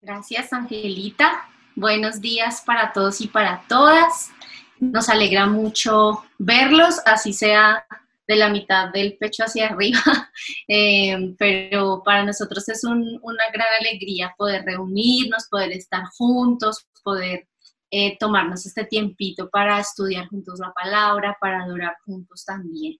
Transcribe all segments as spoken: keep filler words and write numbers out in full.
Gracias, Angelita. Buenos días para todos y para todas. Nos alegra mucho verlos, así sea de la mitad del pecho hacia arriba, eh, pero para nosotros es un, una gran alegría poder reunirnos, poder estar juntos, poder eh, tomarnos este tiempito para estudiar juntos la palabra, para adorar juntos también.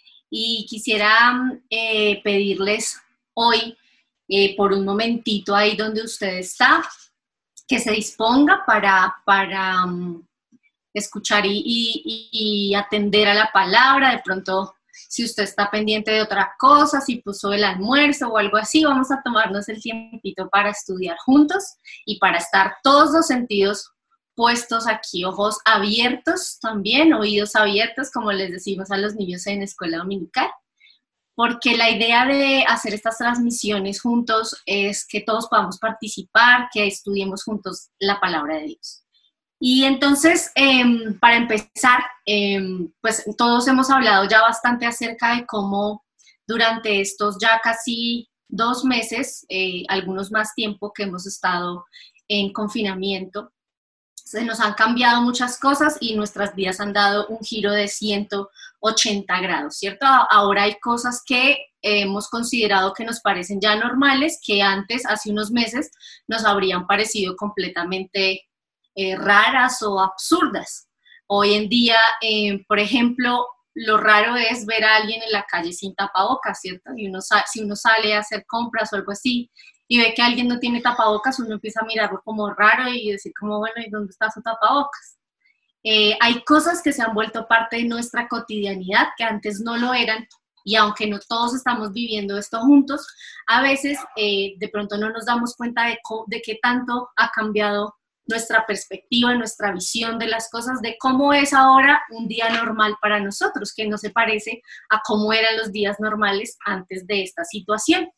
Y quisiera eh, pedirles hoy, eh, por un momentito ahí donde usted está, que se disponga para, para um, escuchar y, y, y atender a la palabra. De pronto, si usted está pendiente de otra cosa, si puso el almuerzo o algo así, vamos a tomarnos el tiempito para estudiar juntos y para estar todos los sentidos puestos aquí, ojos abiertos también, oídos abiertos, como les decimos a los niños en escuela dominical, porque la idea de hacer estas transmisiones juntos es que todos podamos participar, que estudiemos juntos la palabra de Dios. Y entonces, eh, para empezar, eh, pues todos hemos hablado ya bastante acerca de cómo durante estos ya casi dos meses, eh, algunos más tiempo que hemos estado en confinamiento, se nos han cambiado muchas cosas y nuestras vidas han dado un giro de ciento ochenta grados, ¿cierto? Ahora hay cosas que hemos considerado que nos parecen ya normales, que antes, hace unos meses, nos habrían parecido completamente eh, raras o absurdas. Hoy en día, eh, por ejemplo, lo raro es ver a alguien en la calle sin tapabocas, ¿cierto? Y uno, si uno sale a hacer compras o algo así, y ve que alguien no tiene tapabocas, uno empieza a mirarlo como raro y decir como, bueno, ¿y dónde está su tapabocas? Eh, hay cosas que se han vuelto parte de nuestra cotidianidad que antes no lo eran, y aunque no todos estamos viviendo esto juntos, a veces eh, de pronto no nos damos cuenta de, de qué tanto ha cambiado nuestra perspectiva, nuestra visión de las cosas, de cómo es ahora un día normal para nosotros, que no se parece a cómo eran los días normales antes de esta situación.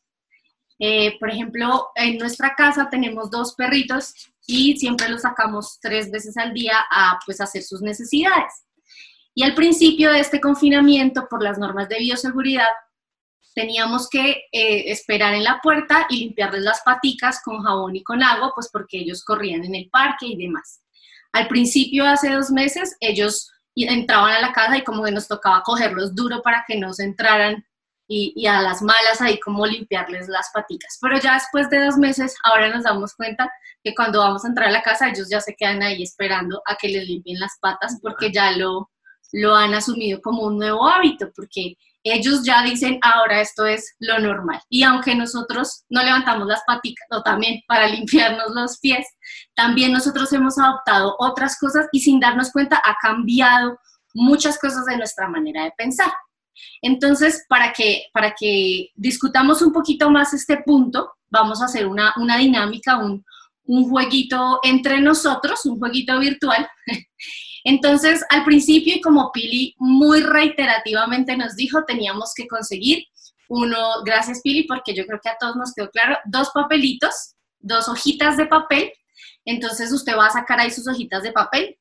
Eh, por ejemplo, en nuestra casa tenemos dos perritos y siempre los sacamos tres veces al día a pues, hacer sus necesidades. Y al principio de este confinamiento, por las normas de bioseguridad, teníamos que eh, esperar en la puerta y limpiarles las paticas con jabón y con agua, pues porque ellos corrían en el parque y demás. Al principio, hace dos meses, ellos entraban a la casa y como que nos tocaba cogerlos duro para que no se entraran Y, y a las malas ahí como limpiarles las paticas. Pero ya después de dos meses, ahora nos damos cuenta que cuando vamos a entrar a la casa, ellos ya se quedan ahí esperando a que les limpien las patas porque ya lo, lo han asumido como un nuevo hábito, porque ellos ya dicen, ahora esto es lo normal. Y aunque nosotros no levantamos las paticas, o también para limpiarnos los pies, también nosotros hemos adoptado otras cosas y sin darnos cuenta ha cambiado muchas cosas de nuestra manera de pensar. Entonces, para que, para que discutamos un poquito más este punto, vamos a hacer una, una dinámica, un, un jueguito entre nosotros, un jueguito virtual. Entonces, al principio, y como Pili muy reiterativamente nos dijo, teníamos que conseguir uno, gracias Pili, porque yo creo que a todos nos quedó claro, dos papelitos, dos hojitas de papel. Entonces, usted va a sacar ahí sus hojitas de papel.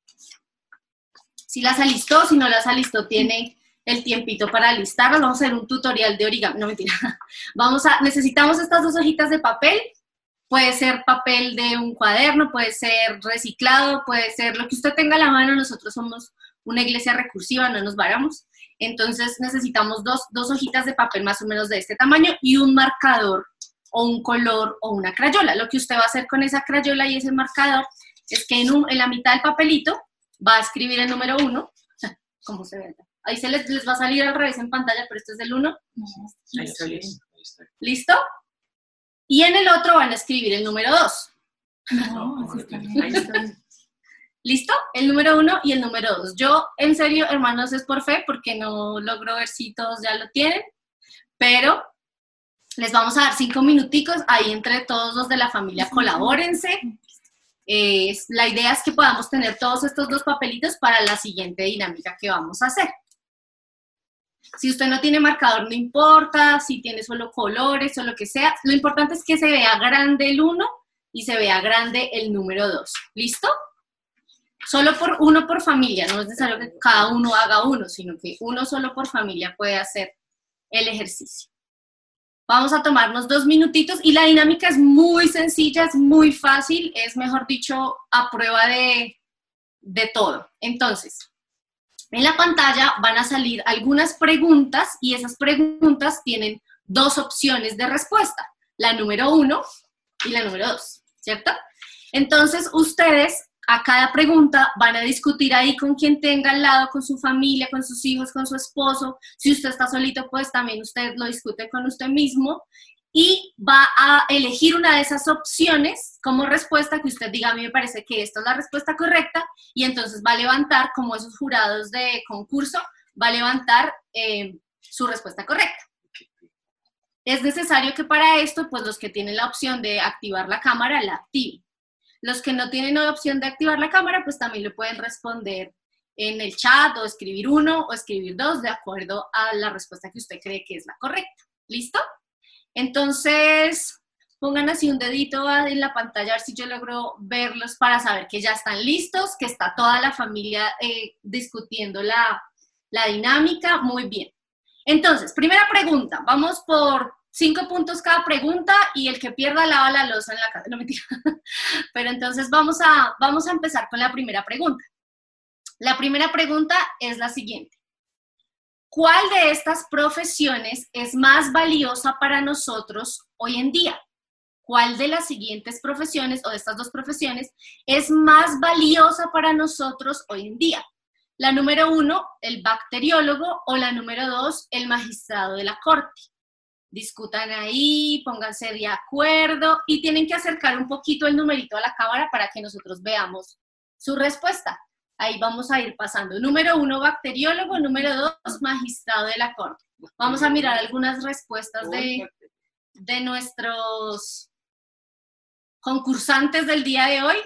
Si las alistó, si no las alistó, tiene el tiempito para alistarlas. Vamos a hacer un tutorial de origami, no mentira. Vamos a, necesitamos estas dos hojitas de papel, puede ser papel de un cuaderno, puede ser reciclado, puede ser lo que usted tenga a la mano. Nosotros somos una iglesia recursiva, no nos varamos. Entonces necesitamos dos, dos hojitas de papel más o menos de este tamaño y un marcador o un color o una crayola. Lo que usted va a hacer con esa crayola y ese marcador es que en, un, en la mitad del papelito va a escribir el número uno. ¿Cómo se ve? Ahí se les, les va a salir al revés en pantalla, pero este es el uno. Ahí está bien. ¿Listo? Y en el otro van a escribir el número dos. No, ahí está bien. ¿Listo? El número uno y el número dos. Yo, en serio, hermanos, es por fe, porque no logro ver si todos ya lo tienen, pero les vamos a dar cinco minuticos, ahí entre todos los de la familia colabórense. Eh, la idea es que podamos tener todos estos dos papelitos para la siguiente dinámica que vamos a hacer. Si usted no tiene marcador, no importa, si tiene solo colores o lo que sea, lo importante es que se vea grande el uno y se vea grande el número dos. ¿Listo? Solo por uno por familia, no es necesario que cada uno haga uno, sino que uno solo por familia puede hacer el ejercicio. Vamos a tomarnos dos minutitos y la dinámica es muy sencilla, es muy fácil, es mejor dicho a prueba de, de todo. Entonces, en la pantalla van a salir algunas preguntas y esas preguntas tienen dos opciones de respuesta, la número uno y la número dos, ¿cierto? Entonces, ustedes a cada pregunta van a discutir ahí con quien tenga al lado, con su familia, con sus hijos, con su esposo. Si usted está solito, pues también usted lo discute con usted mismo y va a elegir una de esas opciones como respuesta que usted diga, a mí me parece que esta es la respuesta correcta, y entonces va a levantar, como esos jurados de concurso, va a levantar eh, su respuesta correcta. Es necesario que para esto, pues los que tienen la opción de activar la cámara, la activen. Los que no tienen la opción de activar la cámara, pues también lo pueden responder en el chat, o escribir uno, o escribir dos, de acuerdo a la respuesta que usted cree que es la correcta. ¿Listo? Entonces, pongan así un dedito en la pantalla, a ver si yo logro verlos para saber que ya están listos, que está toda la familia eh, discutiendo la, la dinámica. Muy bien. Entonces, primera pregunta. Vamos por cinco puntos cada pregunta y el que pierda lava la loza en la casa. No, mentira. Pero entonces vamos a, vamos a empezar con la primera pregunta. La primera pregunta es la siguiente. ¿Cuál de estas profesiones es más valiosa para nosotros hoy en día? ¿Cuál de las siguientes profesiones o de estas dos profesiones es más valiosa para nosotros hoy en día? La número uno, el bacteriólogo, o la número dos, el magistrado de la corte. Discutan ahí, pónganse de acuerdo y tienen que acercar un poquito el numerito a la cámara para que nosotros veamos su respuesta. Ahí vamos a ir pasando. Número uno, bacteriólogo. Número dos, magistrado de la corte. Vamos a mirar algunas respuestas de, de nuestros concursantes del día de hoy.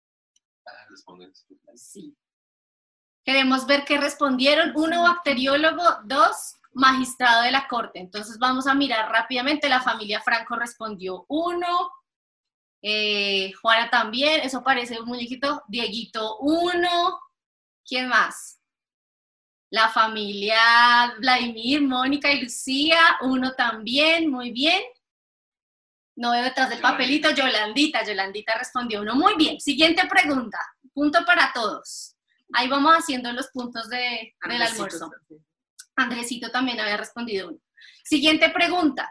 Sí. Queremos ver qué respondieron. Uno, bacteriólogo. Dos, magistrado de la corte. Entonces vamos a mirar rápidamente. La familia Franco respondió uno. Eh, Juana también, eso parece un muñequito. Dieguito, uno. ¿Quién más? La familia Vladimir, Mónica y Lucía, uno también, muy bien. No veo detrás del papelito. Yolandita, Yolandita respondió uno. Muy bien, siguiente pregunta. Punto para todos. Ahí vamos haciendo los puntos de, del almuerzo. Andresito también había respondido uno. Siguiente pregunta.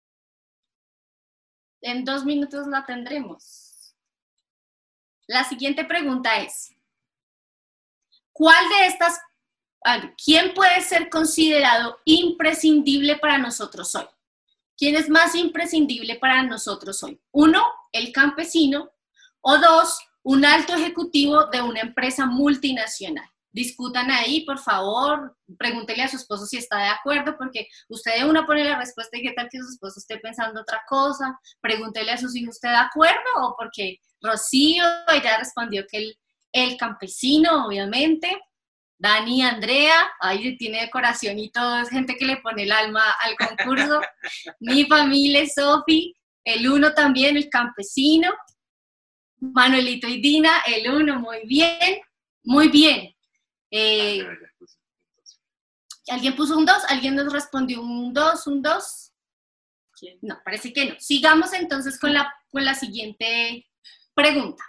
En dos minutos la tendremos. La siguiente pregunta es, ¿cuál de estas, quién puede ser considerado imprescindible para nosotros hoy? ¿Quién es más imprescindible para nosotros hoy? Uno, el campesino, o dos, un alto ejecutivo de una empresa multinacional. Discutan ahí, por favor, pregúntele a su esposo si está de acuerdo, porque usted de una pone la respuesta y qué tal que su esposo esté pensando otra cosa. Pregúntele a sus hijos, ¿usted de acuerdo? O porque Rocío, ella respondió que el, el campesino, obviamente. Dani, Andrea, ahí tiene decoración y todo, es gente que le pone el alma al concurso. Mi familia, Sofi, el uno también, el campesino. Manuelito y Dina, el uno, muy bien, muy bien. Eh, ¿Alguien puso un dos? ¿Alguien nos respondió un dos? ¿Un dos? No, parece que no. Sigamos entonces con la, con la siguiente pregunta.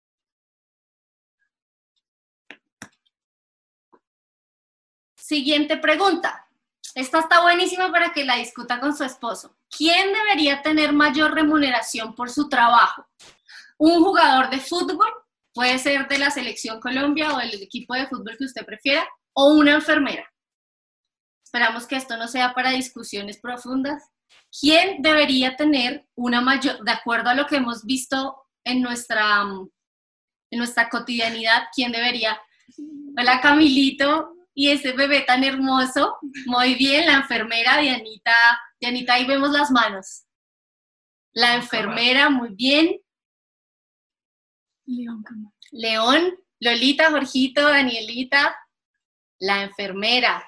Siguiente pregunta. Esta está buenísima para que la discuta con su esposo. ¿Quién debería tener mayor remuneración por su trabajo? ¿Un jugador de fútbol? Puede ser de la Selección Colombia o el equipo de fútbol que usted prefiera, o una enfermera. Esperamos que esto no sea para discusiones profundas. ¿Quién debería tener una mayor, de acuerdo a lo que hemos visto en nuestra, en nuestra cotidianidad, quién debería? Hola Camilito, y ese bebé tan hermoso. Muy bien, la enfermera, Dianita. Dianita, ahí vemos las manos. La enfermera, muy bien. León Camacho. León, Lolita, Jorgito, Danielita, la enfermera.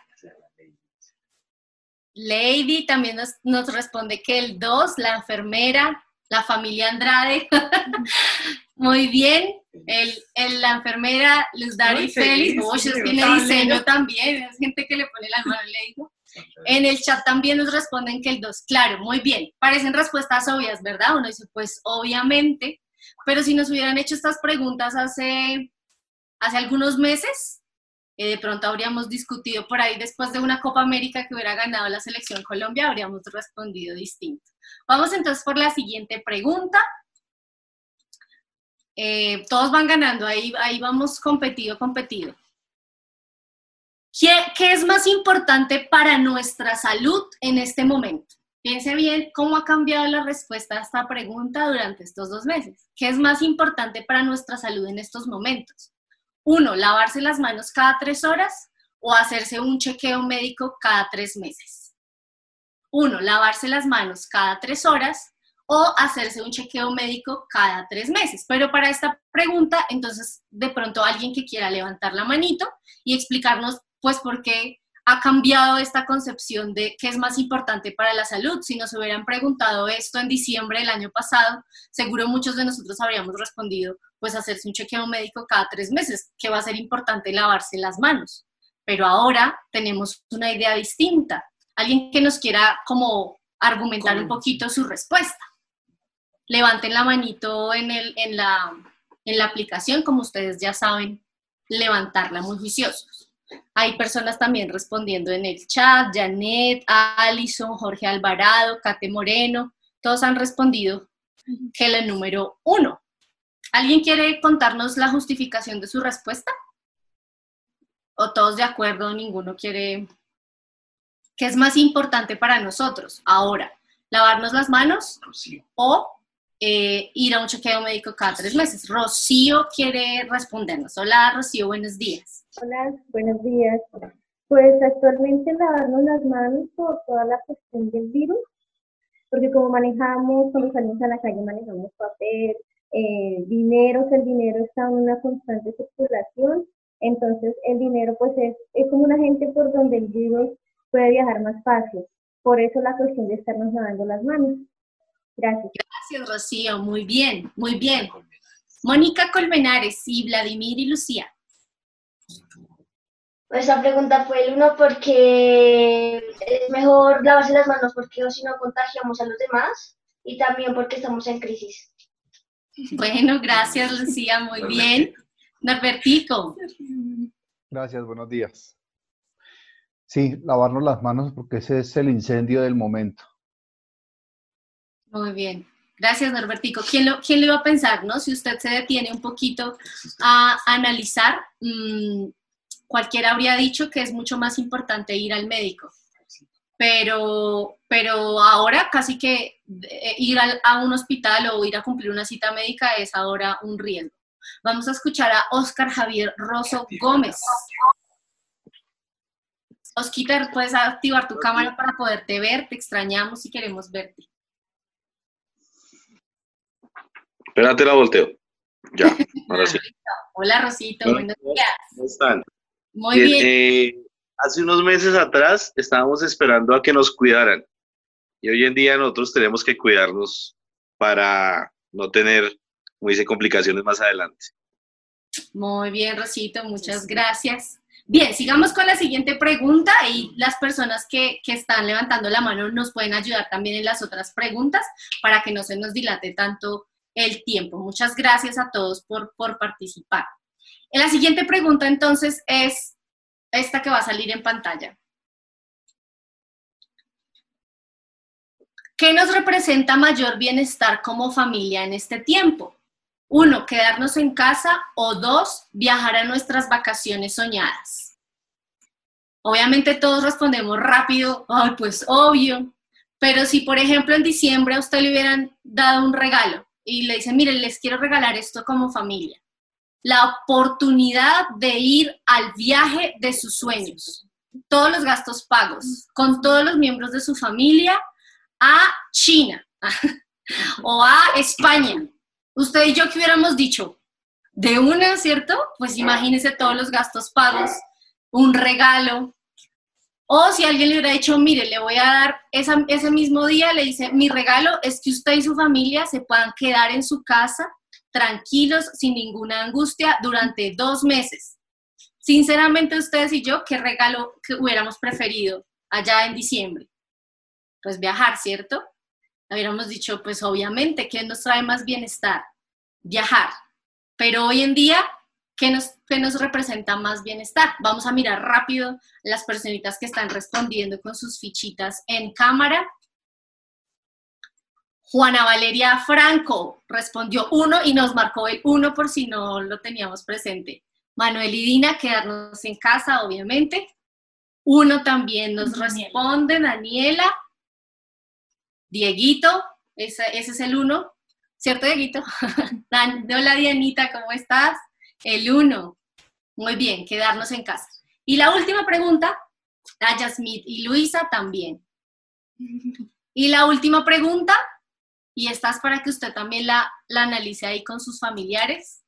Lady también nos, nos responde que el dos, la enfermera, la familia Andrade. Muy bien, el, el, la enfermera Luz Dari Félix. Uy, tiene diseño también, es gente que le pone la mano, le digo. En el chat también nos responden que el dos. Claro, muy bien. Parecen respuestas obvias, ¿verdad? Uno dice, pues obviamente. Pero si nos hubieran hecho estas preguntas hace, hace algunos meses, eh, de pronto habríamos discutido por ahí después de una Copa América que hubiera ganado la selección Colombia, habríamos respondido distinto. Vamos entonces por la siguiente pregunta. Eh, todos van ganando, ahí, ahí vamos competido, competido. ¿Qué, ¿Qué es más importante para nuestra salud en este momento? Piense bien cómo ha cambiado la respuesta a esta pregunta durante estos dos meses. ¿Qué es más importante para nuestra salud en estos momentos? Uno, lavarse las manos cada tres horas o hacerse un chequeo médico cada tres meses. Uno, lavarse las manos cada tres horas o hacerse un chequeo médico cada tres meses. Pero para esta pregunta, entonces, de pronto alguien que quiera levantar la manito y explicarnos, pues, por qué ha cambiado esta concepción de qué es más importante para la salud. Si nos hubieran preguntado esto en diciembre del año pasado, seguro muchos de nosotros habríamos respondido, pues, hacerse un chequeo médico cada tres meses, que va a ser importante lavarse las manos. Pero ahora tenemos una idea distinta. Alguien que nos quiera como argumentar un poquito su respuesta. Levanten la manito en, el, en, la, en la aplicación, como ustedes ya saben, levantarla muy juiciosos. Hay personas también respondiendo en el chat, Janet, Alison, Jorge Alvarado, Kate Moreno, todos han respondido que el número uno. ¿Alguien quiere contarnos la justificación de su respuesta? ¿O todos de acuerdo? Ninguno quiere... ¿Qué es más importante para nosotros ahora? ¿Lavarnos las manos Rocío. o eh, ir a un chequeo médico cada tres meses? Rocío quiere respondernos. Hola, Rocío, buenos días. Hola, buenos días. Pues actualmente lavarnos las manos por toda la cuestión del virus, porque como manejamos, cuando salimos a la calle manejamos papel, eh, dinero, que el dinero está en una constante circulación, entonces el dinero pues es, es como un agente por donde el virus puede viajar más fácil. Por eso la cuestión de estarnos lavando las manos. Gracias. Gracias, Rocío. Muy bien, muy bien. Mónica Colmenares y Vladimir y Lucía. Esa pregunta fue el uno porque es mejor lavarse las manos porque si no contagiamos a los demás y también porque estamos en crisis. Bueno, gracias, Lucía. Muy bien. Norbertico. Gracias, buenos días. Sí, lavarnos las manos porque ese es el incendio del momento. Muy bien. Gracias, Norbertico. ¿Quién lo, quién lo iba a pensar, no? Si usted se detiene un poquito a analizar, mmm, cualquiera habría dicho que es mucho más importante ir al médico. Pero, pero ahora casi que ir al, a un hospital o ir a cumplir una cita médica es ahora un riesgo. Vamos a escuchar a Óscar Javier Rosso Gómez. Osquita, puedes activar tu cámara para poderte ver. Te extrañamos y queremos verte. Espérate, la volteo. Ya, ahora sí. Hola, Rosito. Buenos días. ¿Cómo están? Muy bien. Eh, hace unos meses atrás estábamos esperando a que nos cuidaran. Y hoy en día nosotros tenemos que cuidarnos para no tener, como dice, complicaciones más adelante. Muy bien, Rosito. Muchas gracias. Bien, sigamos con la siguiente pregunta y las personas que, que están levantando la mano nos pueden ayudar también en las otras preguntas para que no se nos dilate tanto el tiempo. Muchas gracias a todos por, por participar. La siguiente pregunta entonces es esta que va a salir en pantalla. ¿Qué nos representa mayor bienestar como familia en este tiempo? Uno, quedarnos en casa o dos, viajar a nuestras vacaciones soñadas. Obviamente todos respondemos rápido, ay, pues obvio, pero si por ejemplo en diciembre a usted le hubieran dado un regalo y le dicen, miren, les quiero regalar esto como familia, la oportunidad de ir al viaje de sus sueños, todos los gastos pagos, con todos los miembros de su familia, a China o a España. Usted y yo, ¿qué hubiéramos dicho? De una, ¿cierto? Pues imagínese todos los gastos pagos, un regalo. O si alguien le hubiera dicho, mire, le voy a dar, esa, ese mismo día le dice, mi regalo es que usted y su familia se puedan quedar en su casa tranquilos, sin ninguna angustia, durante dos meses. Sinceramente, ustedes y yo, ¿qué regalo que hubiéramos preferido? allá en diciembre? Pues viajar, ¿cierto? Habríamos dicho, pues obviamente, ¿qué nos trae más bienestar? Viajar. Pero hoy en día, ¿qué nos, qué nos representa más bienestar? Vamos a mirar rápido las personitas que están respondiendo con sus fichitas en cámara. Juana Valeria Franco respondió uno y nos marcó el uno por si no lo teníamos presente. Manuel y Dina, quedarnos en casa, obviamente. Uno también nos Daniela. responde, Daniela. Dieguito, ese, ese es el uno, ¿cierto, Dieguito? Hola, Dianita, ¿cómo estás? El uno. Muy bien, quedarnos en casa. Y la última pregunta, a Yasmith y Luisa también. Y la última pregunta, y esta es para que usted también la, la analice ahí con sus familiares.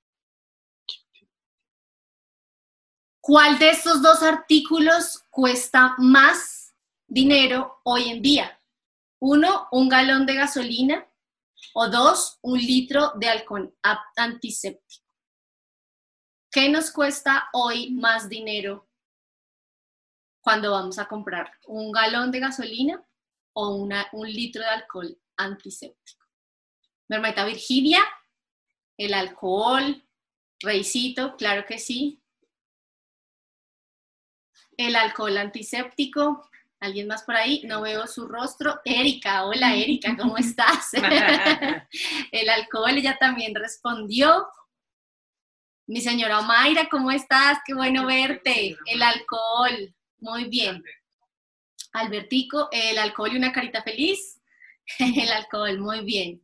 ¿Cuál de estos dos artículos cuesta más dinero hoy en día? Uno, un galón de gasolina, o dos, un litro de alcohol antiséptico. ¿Qué nos cuesta hoy más dinero cuando vamos a comprar? ¿Un galón de gasolina o una, un litro de alcohol antiséptico? Mi hermanita Virginia, el alcohol, Reisito, claro que sí. El alcohol antiséptico. ¿Alguien más por ahí? No veo su rostro. Erika, hola Erika, ¿cómo estás? El alcohol, ella también respondió. Mi señora Mayra, ¿cómo estás? Qué bueno verte. El alcohol, muy bien. Albertico, el alcohol y una carita feliz. El alcohol, muy bien.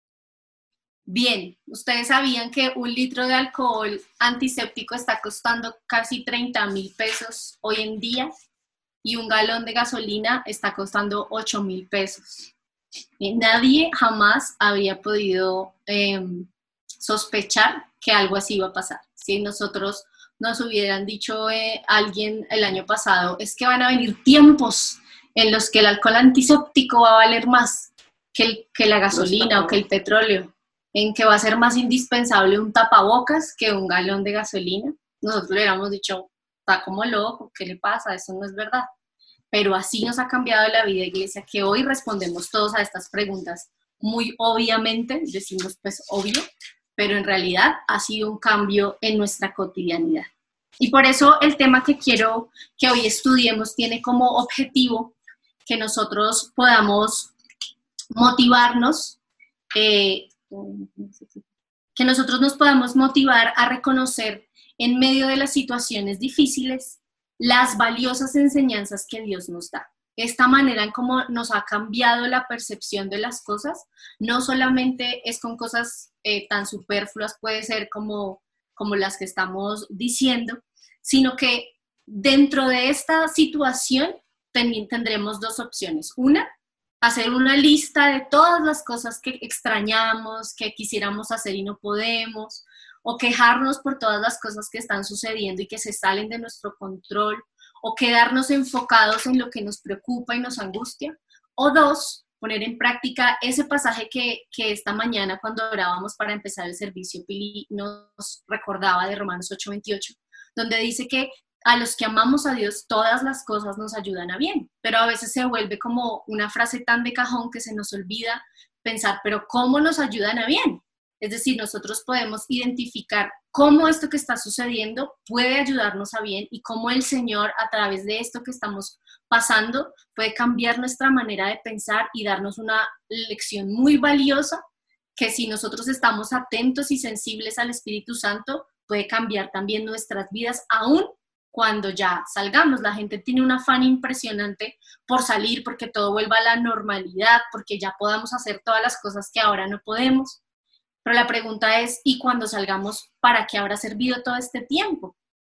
Bien, ustedes sabían que un litro de alcohol antiséptico está costando casi treinta mil pesos hoy en día. Y un galón de gasolina está costando ocho mil pesos. Eh, nadie jamás había podido eh, sospechar que algo así iba a pasar. Si nosotros nos hubieran dicho eh, alguien el año pasado, es que van a venir tiempos en los que el alcohol antiséptico va a valer más que, el, que la gasolina o que el petróleo, en que va a ser más indispensable un tapabocas que un galón de gasolina, nosotros le hubiéramos dicho, está como loco, ¿qué le pasa? Eso no es verdad. Pero así nos ha cambiado la vida, iglesia, que hoy respondemos todos a estas preguntas muy obviamente, decimos pues obvio, pero en realidad ha sido un cambio en nuestra cotidianidad. Y por eso el tema que quiero que hoy estudiemos tiene como objetivo que nosotros podamos motivarnos, eh, que nosotros nos podamos motivar a reconocer en medio de las situaciones difíciles las valiosas enseñanzas que Dios nos da. Esta manera en cómo nos ha cambiado la percepción de las cosas, no solamente es con cosas eh, tan superfluas, puede ser como, como las que estamos diciendo, sino que dentro de esta situación ten, tendremos dos opciones. Una, hacer una lista de todas las cosas que extrañamos, que quisiéramos hacer y no podemos, o quejarnos por todas las cosas que están sucediendo y que se salen de nuestro control, o quedarnos enfocados en lo que nos preocupa y nos angustia. O dos, poner en práctica ese pasaje que, que esta mañana cuando orábamos para empezar el servicio, Pili nos recordaba de Romanos ocho veintiocho, donde dice que a los que amamos a Dios todas las cosas nos ayudan a bien, pero a veces se vuelve como una frase tan de cajón que se nos olvida pensar, pero ¿cómo nos ayudan a bien? Es decir, nosotros podemos identificar cómo esto que está sucediendo puede ayudarnos a bien y cómo el Señor, a través de esto que estamos pasando, puede cambiar nuestra manera de pensar y darnos una lección muy valiosa que si nosotros estamos atentos y sensibles al Espíritu Santo, puede cambiar también nuestras vidas, aún cuando ya salgamos. La gente tiene un afán impresionante por salir, porque todo vuelva a la normalidad, porque ya podamos hacer todas las cosas que ahora no podemos. Pero la pregunta es, ¿y cuando salgamos, para qué habrá servido todo este tiempo?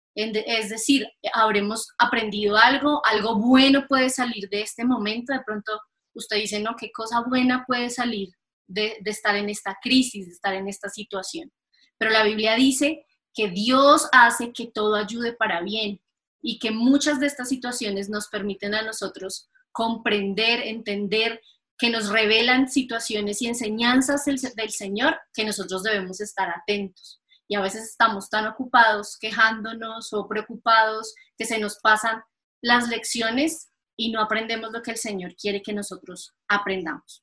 Es decir, ¿habremos aprendido algo? ¿Algo bueno puede salir de este momento? De pronto usted dice, no, ¿qué cosa buena puede salir de, de estar en esta crisis, de estar en esta situación? Pero la Biblia dice que Dios hace que todo ayude para bien y que muchas de estas situaciones nos permiten a nosotros comprender, entender, que nos revelan situaciones y enseñanzas del, del Señor que nosotros debemos estar atentos. Y a veces estamos tan ocupados, quejándonos o preocupados, que se nos pasan las lecciones y no aprendemos lo que el Señor quiere que nosotros aprendamos.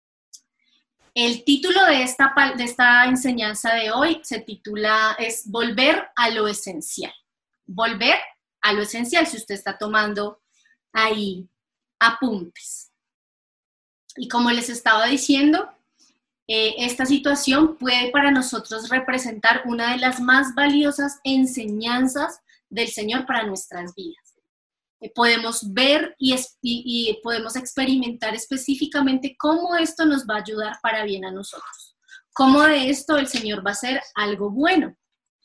El título de esta, de esta enseñanza de hoy se titula, es Volver a lo esencial. Volver a lo esencial, si usted está tomando ahí apuntes. Y como les estaba diciendo, eh, esta situación puede para nosotros representar una de las más valiosas enseñanzas del Señor para nuestras vidas. Podemos ver y, y, y podemos experimentar específicamente cómo esto nos va a ayudar para bien a nosotros. Cómo de esto el Señor va a hacer algo bueno.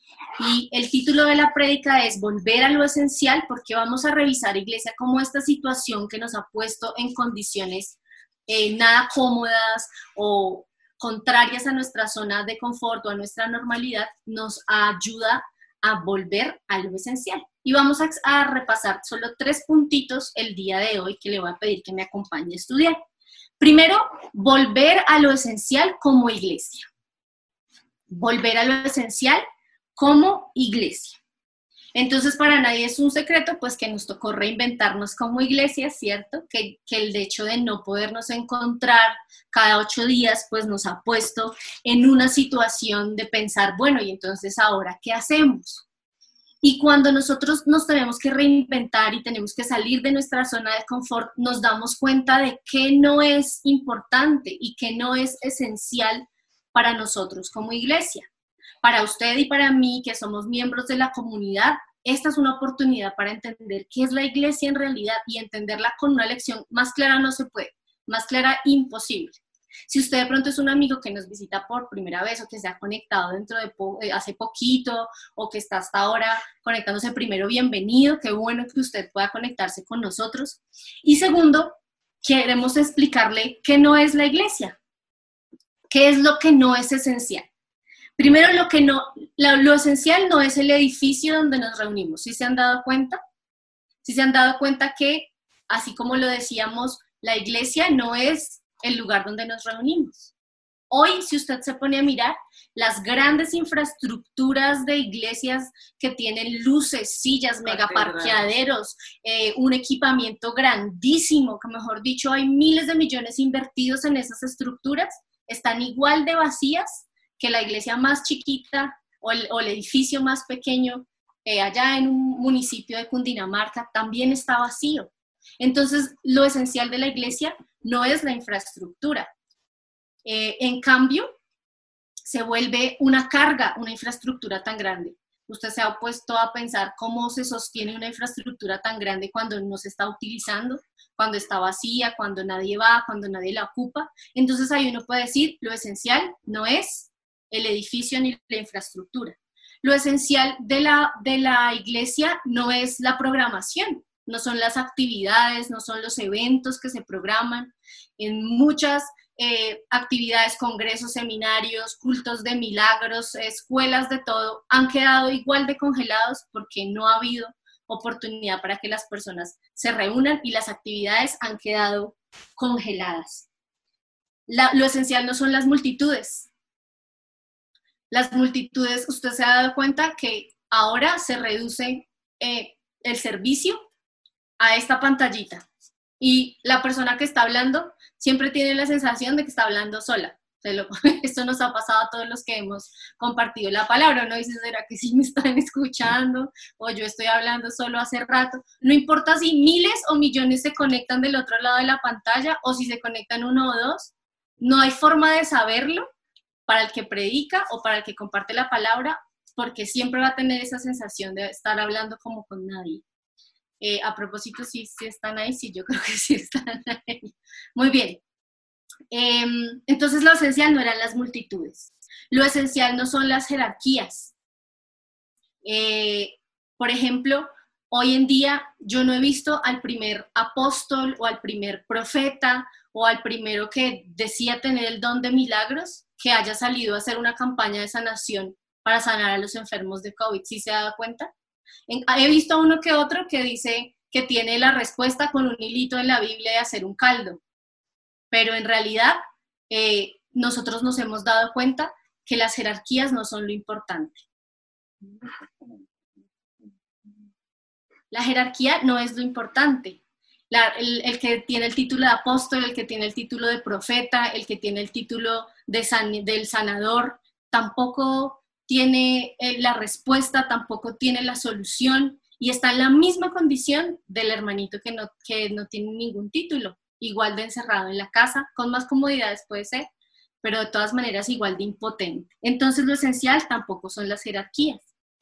Y el título de la prédica es Volver a lo esencial, porque vamos a revisar, iglesia, cómo esta situación que nos ha puesto en condiciones eh, nada cómodas o contrarias a nuestra zona de confort o a nuestra normalidad, nos ayuda a volver a lo esencial. Y vamos a, a repasar solo tres puntitos el día de hoy que le voy a pedir que me acompañe a estudiar. Primero, volver a lo esencial como iglesia. Volver a lo esencial como iglesia. Entonces, para nadie es un secreto, pues que nos tocó reinventarnos como iglesia, ¿cierto? Que, que el hecho de no podernos encontrar cada ocho días, pues nos ha puesto en una situación de pensar, bueno, y entonces, ¿ahora qué hacemos? Y cuando nosotros nos tenemos que reinventar y tenemos que salir de nuestra zona de confort, nos damos cuenta de qué no es importante y qué no es esencial para nosotros como iglesia. Para usted y para mí, que somos miembros de la comunidad, esta es una oportunidad para entender qué es la iglesia en realidad y entenderla con una lección más clara no se puede, más clara imposible. Si usted de pronto es un amigo que nos visita por primera vez o que se ha conectado dentro de po hace poquito o que está hasta ahora conectándose primero, bienvenido, qué bueno que usted pueda conectarse con nosotros. Y segundo, queremos explicarle qué no es la iglesia, qué es lo que no es esencial. Primero, lo que no, lo, lo esencial no es el edificio donde nos reunimos. ¿Sí se han dado cuenta? ¿Sí se han dado cuenta que, así como lo decíamos, la iglesia no es el lugar donde nos reunimos? Hoy, si usted se pone a mirar, las grandes infraestructuras de iglesias que tienen luces, sillas, megaparqueaderos, eh, un equipamiento grandísimo, que mejor dicho, hay miles de millones invertidos en esas estructuras, están igual de vacías que la iglesia más chiquita o el, o el edificio más pequeño eh, allá en un municipio de Cundinamarca también está vacío. Entonces, lo esencial de la iglesia no es la infraestructura. Eh, en cambio, se vuelve una carga, una infraestructura tan grande. Usted se ha puesto a pensar cómo se sostiene una infraestructura tan grande cuando no se está utilizando, cuando está vacía, cuando nadie va, cuando nadie la ocupa. Entonces ahí uno puede decir, lo esencial no es el edificio ni la infraestructura. Lo esencial de la, de la iglesia no es la programación, no son las actividades, no son los eventos que se programan. En muchas eh, actividades, congresos, seminarios, cultos de milagros, escuelas de todo, han quedado igual de congelados porque no ha habido oportunidad para que las personas se reúnan y las actividades han quedado congeladas. La, lo esencial no son las multitudes. Las multitudes, usted se ha dado cuenta que ahora se reduce eh, el servicio a esta pantallita y la persona que está hablando siempre tiene la sensación de que está hablando sola. Esto nos ha pasado a todos los que hemos compartido la palabra, ¿no? Dice, ¿será que sí me están escuchando? O yo estoy hablando solo hace rato. No importa si miles o millones se conectan del otro lado de la pantalla o si se conectan uno o dos, no hay forma de saberlo para el que predica o para el que comparte la palabra, porque siempre va a tener esa sensación de estar hablando como con nadie. Eh, a propósito, ¿sí, sí están ahí? Sí, yo creo que sí están ahí. Muy bien. Eh, entonces, lo esencial no eran las multitudes. Lo esencial no son las jerarquías. Eh, por ejemplo, hoy en día yo no he visto al primer apóstol o al primer profeta o al primero que decía tener el don de milagros que haya salido a hacer una campaña de sanación para sanar a los enfermos de COVID. ¿Sí se ha dado cuenta? He visto a uno que otro que dice que tiene la respuesta con un hilito en la Biblia de hacer un caldo, pero en realidad eh, nosotros nos hemos dado cuenta que las jerarquías no son lo importante. La jerarquía no es lo importante. La, el, el que tiene el título de apóstol, el que tiene el título de profeta, el que tiene el título de san, del sanador, tampoco tiene eh, la respuesta, tampoco tiene la solución y está en la misma condición del hermanito que no, que no tiene ningún título, igual de encerrado en la casa, con más comodidades puede ser, pero de todas maneras igual de impotente. Entonces lo esencial tampoco son las jerarquías.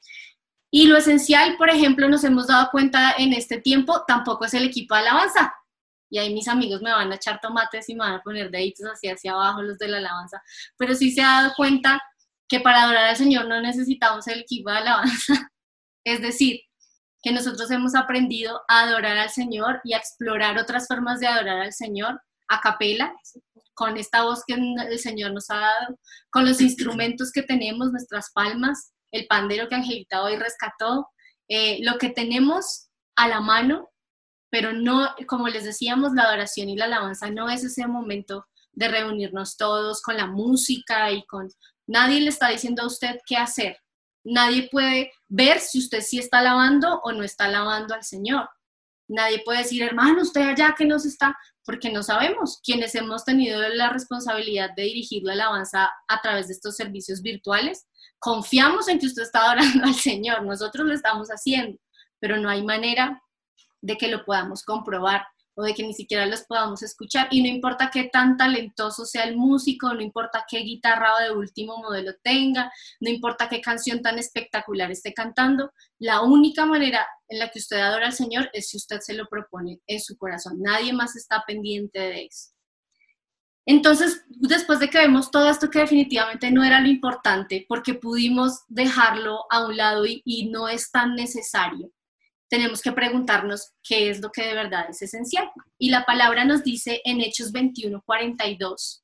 Y lo esencial, por ejemplo, nos hemos dado cuenta en este tiempo, tampoco es el equipo de alabanza. Y ahí mis amigos me van a echar tomates y me van a poner deditos hacia, hacia abajo los de la alabanza. Pero sí se ha dado cuenta que para adorar al Señor no necesitamos el equipo de alabanza. Es decir, que nosotros hemos aprendido a adorar al Señor y a explorar otras formas de adorar al Señor a capela, con esta voz que el Señor nos ha dado, con los instrumentos que tenemos, nuestras palmas, el pandero que Angelita hoy rescató, eh, lo que tenemos a la mano, pero no, como les decíamos, la adoración y la alabanza no es ese momento de reunirnos todos con la música y con... Nadie le está diciendo a usted qué hacer. Nadie puede ver si usted sí está alabando o no está alabando al Señor. Nadie puede decir, hermano, usted allá que nos está... Porque no sabemos. Quienes hemos tenido la responsabilidad de dirigir la alabanza a través de estos servicios virtuales, confiamos en que usted está adorando al Señor. Nosotros lo estamos haciendo, pero no hay manera de que lo podamos comprobar o de que ni siquiera los podamos escuchar. Y no importa qué tan talentoso sea el músico, no importa qué guitarra de último modelo tenga, no importa qué canción tan espectacular esté cantando, la única manera en la que usted adora al Señor es si usted se lo propone en su corazón. Nadie más está pendiente de eso. Entonces, después de que vemos todo esto que definitivamente no era lo importante, porque pudimos dejarlo a un lado y, y no es tan necesario, tenemos que preguntarnos qué es lo que de verdad es esencial. Y la palabra nos dice en Hechos veintiuno, cuarenta y dos,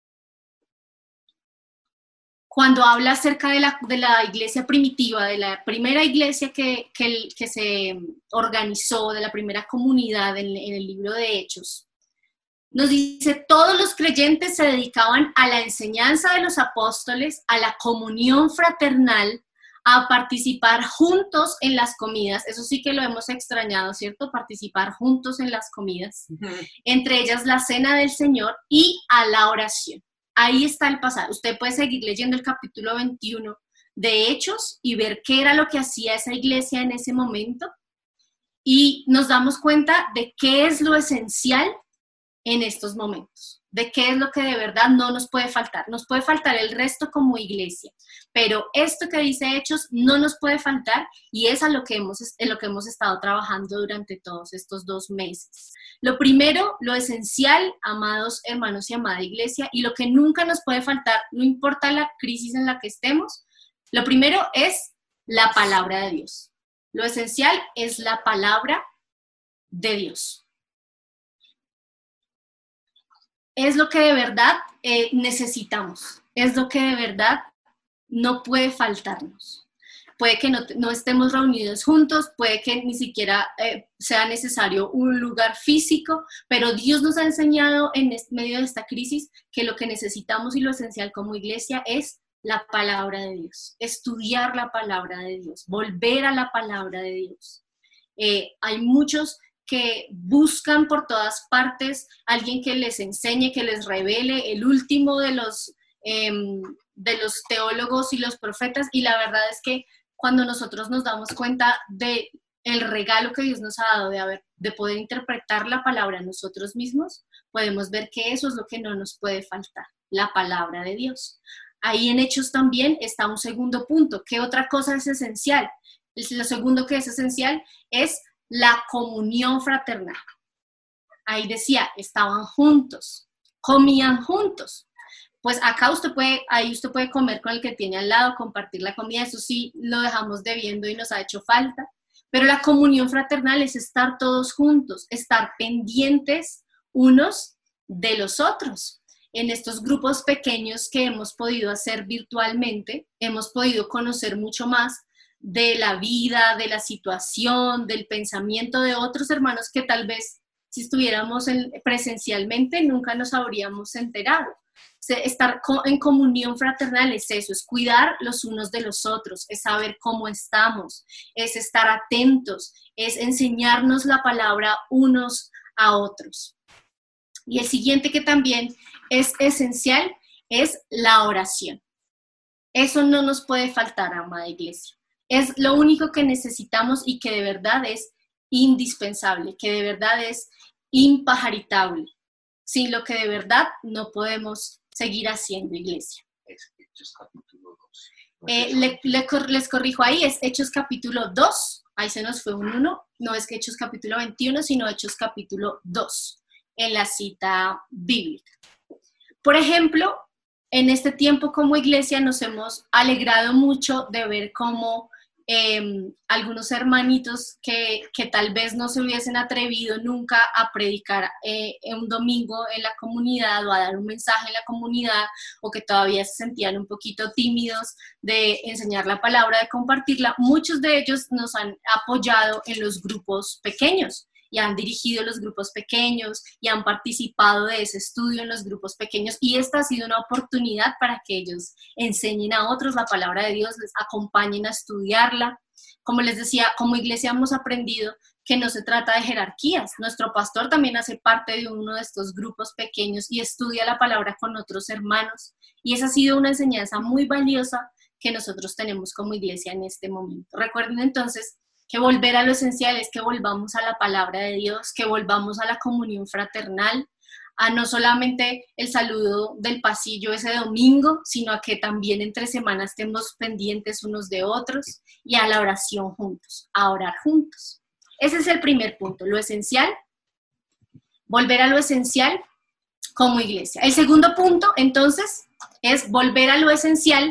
cuando habla acerca de la, de la iglesia primitiva, de la primera iglesia que, que, que se organizó, de la primera comunidad en, en el libro de Hechos, nos dice, todos los creyentes se dedicaban a la enseñanza de los apóstoles, a la comunión fraternal, a participar juntos en las comidas. Eso sí que lo hemos extrañado, ¿cierto? Participar juntos en las comidas, uh-huh. Entre ellas la cena del Señor y a la oración. Ahí está el pasaje. Usted puede seguir leyendo el capítulo veintiuno de Hechos y ver qué era lo que hacía esa iglesia en ese momento y nos damos cuenta de qué es lo esencial en estos momentos, de qué es lo que de verdad no nos puede faltar. Nos puede faltar el resto como iglesia, pero esto que dice Hechos no nos puede faltar y es a lo que hemos, en lo que hemos estado trabajando durante todos estos dos meses. Lo primero, lo esencial, amados hermanos y amada iglesia, y lo que nunca nos puede faltar, no importa la crisis en la que estemos, lo primero es la palabra de Dios. Lo esencial es la palabra de Dios. Es lo que de verdad eh, necesitamos, es lo que de verdad no puede faltarnos. Puede que no, no estemos reunidos juntos, puede que ni siquiera eh, sea necesario un lugar físico, pero Dios nos ha enseñado en este, medio de esta crisis que lo que necesitamos y lo esencial como iglesia es la palabra de Dios, estudiar la palabra de Dios, volver a la palabra de Dios. Eh, hay muchos que buscan por todas partes alguien que les enseñe, que les revele, el último de los, eh, de los teólogos y los profetas, y la verdad es que cuando nosotros nos damos cuenta de el regalo que Dios nos ha dado de, haber, de poder interpretar la palabra nosotros mismos, podemos ver que eso es lo que no nos puede faltar, la palabra de Dios. Ahí en Hechos también está un segundo punto. ¿Qué otra cosa es esencial? Lo segundo que es esencial es la comunión fraternal. Ahí decía, estaban juntos, comían juntos. Pues acá usted puede, ahí usted puede comer con el que tiene al lado, compartir la comida, eso sí lo dejamos debiendo y nos ha hecho falta. Pero la comunión fraternal es estar todos juntos, estar pendientes unos de los otros. En estos grupos pequeños que hemos podido hacer virtualmente, hemos podido conocer mucho más de la vida, de la situación, del pensamiento de otros hermanos que tal vez si estuviéramos en, presencialmente nunca nos habríamos enterado. Estar en comunión fraternal es eso, es cuidar los unos de los otros, es saber cómo estamos, es estar atentos, es enseñarnos la palabra unos a otros. Y el siguiente que también es esencial es la oración. Eso no nos puede faltar, amada iglesia. Es lo único que necesitamos y que de verdad es indispensable, que de verdad es impajaritable, sin lo que de verdad no podemos seguir haciendo, iglesia. Hechos capítulo dos. Eh, le, le, les corrijo ahí, es Hechos capítulo dos, ahí se nos fue un uno, no es que Hechos capítulo veintiuno, sino Hechos capítulo dos, en la cita bíblica. Por ejemplo, en este tiempo como iglesia nos hemos alegrado mucho de ver cómo eh, algunos hermanitos que, que tal vez no se hubiesen atrevido nunca a predicar eh, un domingo en la comunidad o a dar un mensaje en la comunidad, o que todavía se sentían un poquito tímidos de enseñar la palabra, de compartirla, muchos de ellos nos han apoyado en los grupos pequeños y han dirigido los grupos pequeños y han participado de ese estudio en los grupos pequeños, y esta ha sido una oportunidad para que ellos enseñen a otros la palabra de Dios, les acompañen a estudiarla. Como les decía, como iglesia hemos aprendido que no se trata de jerarquías. Nuestro pastor también hace parte de uno de estos grupos pequeños y estudia la palabra con otros hermanos, y esa ha sido una enseñanza muy valiosa que nosotros tenemos como iglesia en este momento. Recuerden entonces que volver a lo esencial es que volvamos a la palabra de Dios, que volvamos a la comunión fraternal, a no solamente el saludo del pasillo ese domingo, sino a que también entre semanas estemos pendientes unos de otros, y a la oración juntos, a orar juntos. Ese es el primer punto, lo esencial, volver a lo esencial como iglesia. El segundo punto, entonces, es volver a lo esencial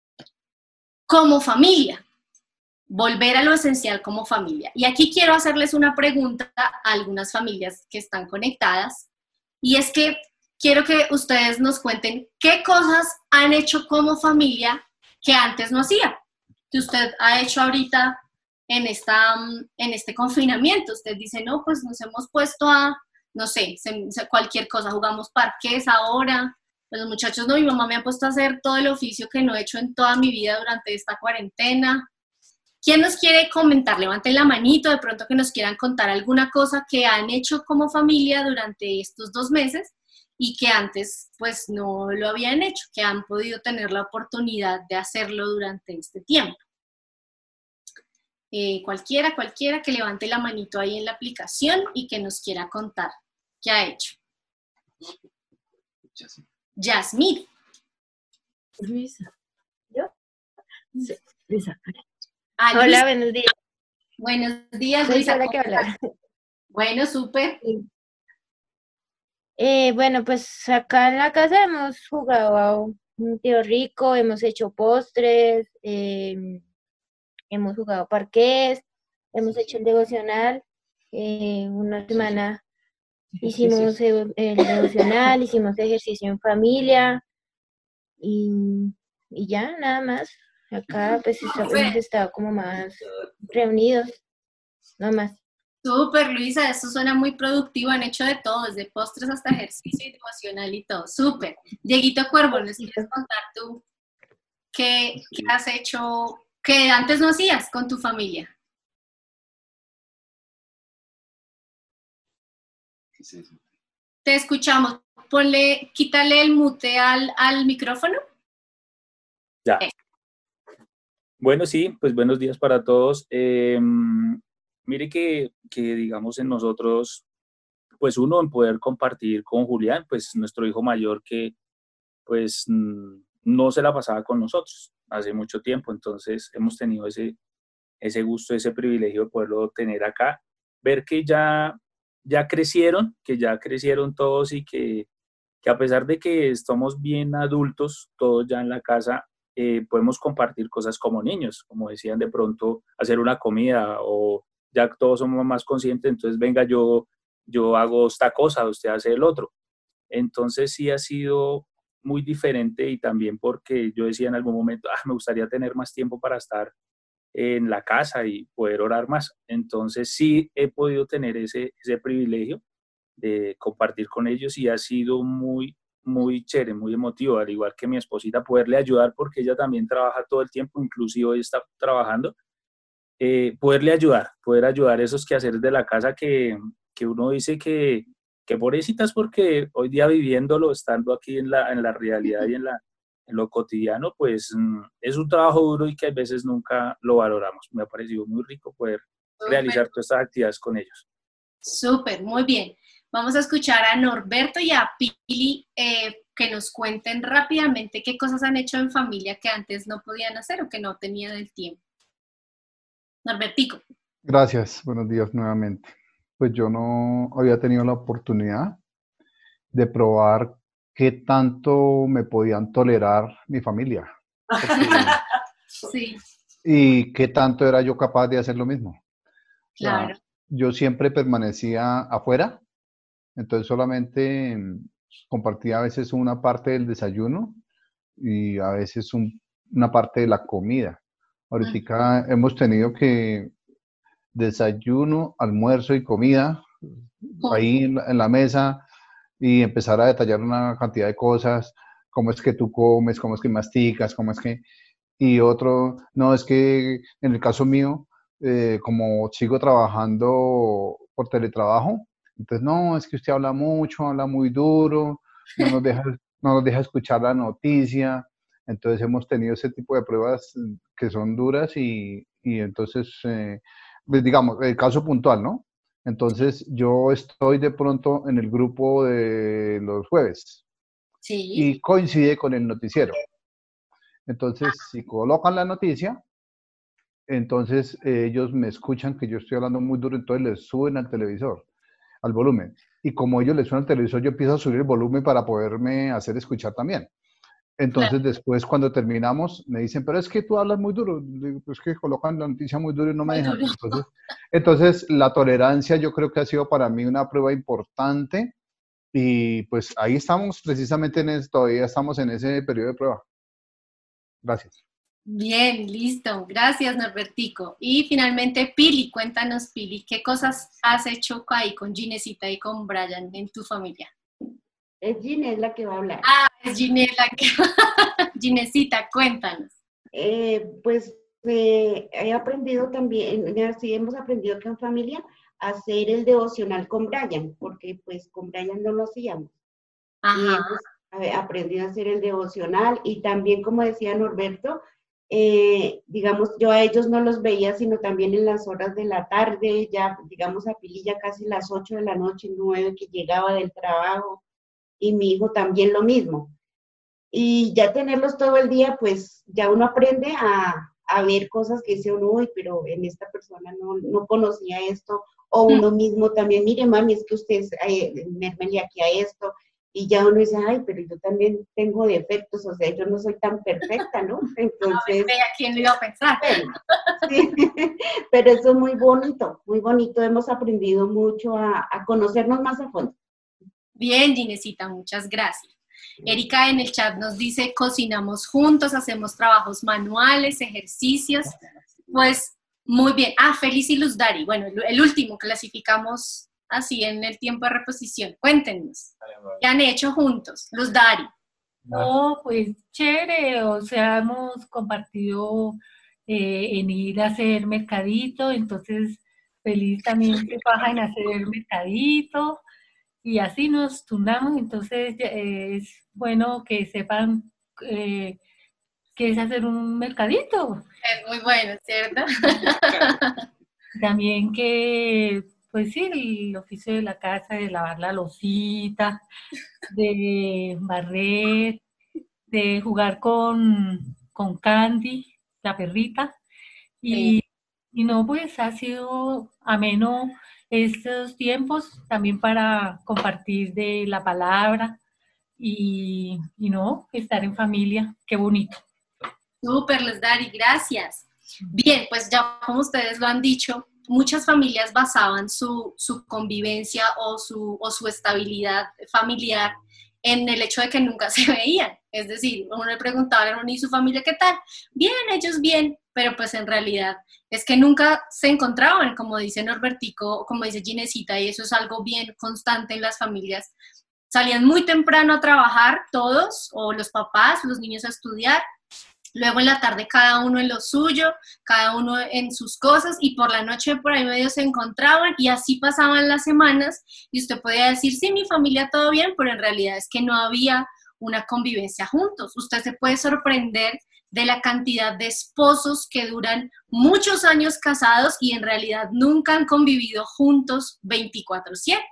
como familia. Volver a lo esencial como familia. Y aquí quiero hacerles una pregunta a algunas familias que están conectadas, y es que quiero que ustedes nos cuenten qué cosas han hecho como familia que antes no hacía, que usted ha hecho ahorita en, esta, en este confinamiento. Usted dice, no, pues nos hemos puesto a, no sé, cualquier cosa, jugamos parques ahora. Pues los muchachos, no, mi mamá me ha puesto a hacer todo el oficio que no he hecho en toda mi vida durante esta cuarentena. ¿Quién nos quiere comentar? Levanten la manito, de pronto que nos quieran contar alguna cosa que han hecho como familia durante estos dos meses y que antes pues no lo habían hecho, que han podido tener la oportunidad de hacerlo durante este tiempo. Eh, cualquiera, cualquiera que levante la manito ahí en la aplicación y que nos quiera contar qué ha hecho. Yasmín. Luisa. ¿Yo? Sí, Luisa. Ah, Hola, Luisa. buenos días. Buenos días, Soy Luisa. la que habla. Bueno, súper. Eh, bueno, pues acá en la casa hemos jugado a un tío rico, hemos hecho postres, eh, hemos jugado parqués, hemos hecho el devocional. Eh, una semana hicimos el, el devocional, hicimos ejercicio en familia y, y ya, nada más. Acá pues hemos estado como más reunidos, no más. Súper, Luisa, eso suena muy productivo, han hecho de todo, desde postres hasta ejercicio y devocional y todo. Súper. Dieguito Cuervo, ¿nos quieres contar tú qué, qué has hecho, que antes no hacías con tu familia? Te escuchamos. Ponle, quítale el mute al, al micrófono. Ya. Bueno, sí, pues buenos días para todos. Eh, mire que, que, digamos, en nosotros, pues uno, en poder compartir con Julián, pues nuestro hijo mayor que, pues, no se la pasaba con nosotros hace mucho tiempo, entonces hemos tenido ese, ese gusto, ese privilegio de poderlo tener acá, ver que ya, ya crecieron, que ya crecieron todos y que, que a pesar de que estamos bien adultos, todos ya en la casa, Eh, podemos compartir cosas como niños, como decían, de pronto hacer una comida, o ya todos somos más conscientes, entonces venga, yo, yo hago esta cosa, usted hace el otro. Entonces sí ha sido muy diferente, y también porque yo decía en algún momento, ah, me gustaría tener más tiempo para estar en la casa y poder orar más. Entonces sí he podido tener ese, ese privilegio de compartir con ellos, y ha sido muy muy chévere, muy emotivo, al igual que mi esposita, poderle ayudar, porque ella también trabaja todo el tiempo, inclusive hoy está trabajando, eh, poderle ayudar, poder ayudar esos quehaceres de la casa que, que uno dice que, que pobrecitas porque hoy día viviéndolo, estando aquí en la, en la realidad y en, la, en lo cotidiano, pues mm, es un trabajo duro y que a veces nunca lo valoramos. Me ha parecido muy rico poder realizar todas estas actividades con ellos. Súper, muy bien. Vamos a escuchar a Norberto y a Pili eh, que nos cuenten rápidamente qué cosas han hecho en familia que antes no podían hacer o que no tenían el tiempo. Norbertico. Gracias, buenos días nuevamente. Pues yo no había tenido la oportunidad de probar qué tanto me podían tolerar mi familia. Porque, sí. Y qué tanto era yo capaz de hacer lo mismo. Claro. O sea, yo siempre permanecía afuera, entonces solamente compartía a veces una parte del desayuno y a veces un, una parte de la comida. Ahorita uh-huh. hemos tenido que desayuno, almuerzo y comida uh-huh. ahí en la, en la mesa y empezar a detallar una cantidad de cosas, cómo es que tú comes, cómo es que masticas, cómo es que... Y otro, no, es que en el caso mío, eh, como sigo trabajando por teletrabajo, entonces, no, es que usted habla mucho, habla muy duro, no nos deja, no nos deja escuchar la noticia. Entonces hemos tenido ese tipo de pruebas que son duras y, y entonces, eh, pues digamos, el caso puntual, ¿no? Entonces yo estoy de pronto en el grupo de los jueves sí. y coincide con el noticiero. Entonces, si colocan la noticia, entonces eh, ellos me escuchan que yo estoy hablando muy duro, entonces les suben al televisor, al volumen. Y como ellos les suenan al televisor, yo empiezo a subir el volumen para poderme hacer escuchar también. Entonces, claro. Después, cuando terminamos, me dicen, pero es que tú hablas muy duro. Digo, pues que colocan la noticia muy duro y no me dejan. Entonces, entonces, la tolerancia yo creo que ha sido para mí una prueba importante. Y pues ahí estamos precisamente en eso, todavía estamos en ese periodo de prueba. Gracias. Bien, listo. Gracias, Norbertico. Y finalmente, Pili, cuéntanos, Pili, ¿qué cosas has hecho ahí con Ginesita y con Brian en tu familia? Es Ginés la que va a hablar. Ah, es Ginés la que... Ginesita, cuéntanos. Eh, pues eh, he aprendido también, sí hemos aprendido que en familia hacer el devocional con Brian, porque pues con Brian no lo hacíamos. Ajá. Y hemos aprendido a hacer el devocional y también, como decía Norberto, Eh, digamos, yo a ellos no los veía, sino también en las horas de la tarde, ya, digamos, a Pili ya casi las ocho de la noche, nueve, que llegaba del trabajo, y mi hijo también lo mismo. Y ya tenerlos todo el día, pues, ya uno aprende a, a ver cosas que dice uno, uy, pero en esta persona no, no conocía esto, o uno mismo también, mire, mami, es que usted eh, mermele aquí a esto, y ya uno dice, ay, pero yo también tengo defectos, o sea, yo no soy tan perfecta, ¿no? Entonces... No, ¿a quién lo iba a pensar? Bueno, sí, pero eso es muy bonito, muy bonito. Hemos aprendido mucho a, a conocernos más a fondo. Bien, Ginesita, muchas gracias. Erika en el chat nos dice, cocinamos juntos, hacemos trabajos manuales, ejercicios. Pues, muy bien. Ah, Feliz y Luz Dari. Bueno, el último, clasificamos... así en el tiempo de reposición. Cuéntenos, ¿qué han hecho juntos? Luz Dari. No, pues chévere, o sea, hemos compartido eh, en ir a hacer mercadito, entonces Feliz también se baja en hacer mercadito y así nos turnamos, entonces eh, es bueno que sepan eh, qué es hacer un mercadito. Es muy bueno, ¿cierto? También que... Pues sí, el oficio de la casa, de lavar la losita, de barrer, de jugar con, con Candy, la perrita. Y, sí. y no, pues ha sido ameno estos tiempos también para compartir de la palabra y, y no, estar en familia, qué bonito. Súper, Luz Dari, gracias. Bien, pues ya como ustedes lo han dicho, muchas familias basaban su, su convivencia o su, o su estabilidad familiar en el hecho de que nunca se veían. Es decir, uno le preguntaba a uno, ¿y su familia qué tal? Bien, ellos bien, pero pues en realidad es que nunca se encontraban, como dice Norbertico, como dice Ginesita, y eso es algo bien constante en las familias. Salían muy temprano a trabajar todos, o los papás, los niños a estudiar, Luego en la tarde cada uno en lo suyo, cada uno en sus cosas, y por la noche por ahí medio se encontraban, y así pasaban las semanas, y usted podía decir, sí, mi familia todo bien, pero en realidad es que no había una convivencia juntos. Usted se puede sorprender de la cantidad de esposos que duran muchos años casados y en realidad nunca han convivido juntos veinticuatro siete.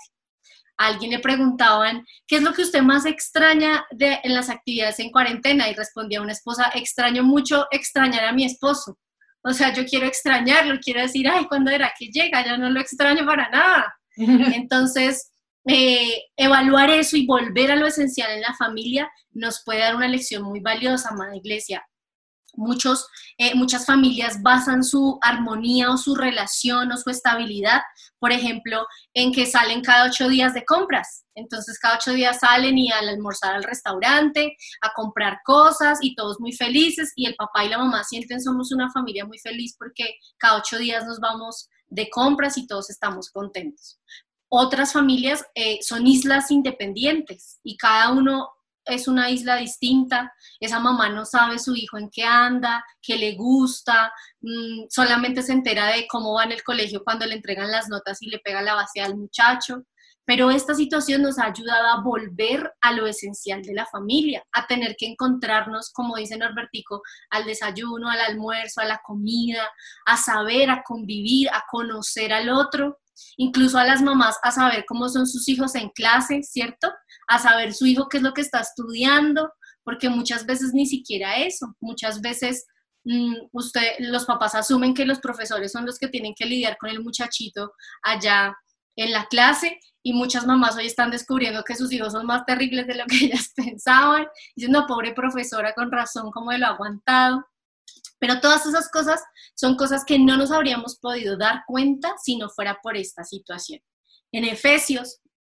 A alguien le preguntaban, ¿qué es lo que usted más extraña de, en las actividades en cuarentena? Y respondía una esposa, extraño mucho extrañar a mi esposo. O sea, yo quiero extrañarlo, quiero decir, ay, ¿cuándo era que llega? Ya no lo extraño para nada. Entonces, eh, evaluar eso y volver a lo esencial en la familia nos puede dar una lección muy valiosa, amada iglesia. Muchos, eh, muchas familias basan su armonía o su relación o su estabilidad, por ejemplo, en que salen cada ocho días de compras. Entonces, cada ocho días salen y al almorzar al restaurante, a comprar cosas y todos muy felices. Y el papá y la mamá sienten somos una familia muy feliz porque cada ocho días nos vamos de compras y todos estamos contentos. Otras familias eh, son islas independientes y cada uno es una isla distinta. Esa mamá no sabe su hijo en qué anda, qué le gusta, mmm, solamente se entera de cómo va en el colegio cuando le entregan las notas y le pega la base al muchacho. Pero esta situación nos ha ayudado a volver a lo esencial de la familia, a tener que encontrarnos, como dice Norbertico, al desayuno, al almuerzo, a la comida, a saber, a convivir, a conocer al otro. Incluso a las mamás a saber cómo son sus hijos en clase, ¿cierto? A saber su hijo qué es lo que está estudiando, porque muchas veces ni siquiera eso, muchas veces mmm, usted, los papás asumen que los profesores son los que tienen que lidiar con el muchachito allá en la clase, y muchas mamás hoy están descubriendo que sus hijos son más terribles de lo que ellas pensaban, dicen, no, pobre profesora, con razón, cómo lo ha aguantado. Pero todas esas cosas son cosas que no nos habríamos podido dar cuenta si no fuera por esta situación. En Efesios,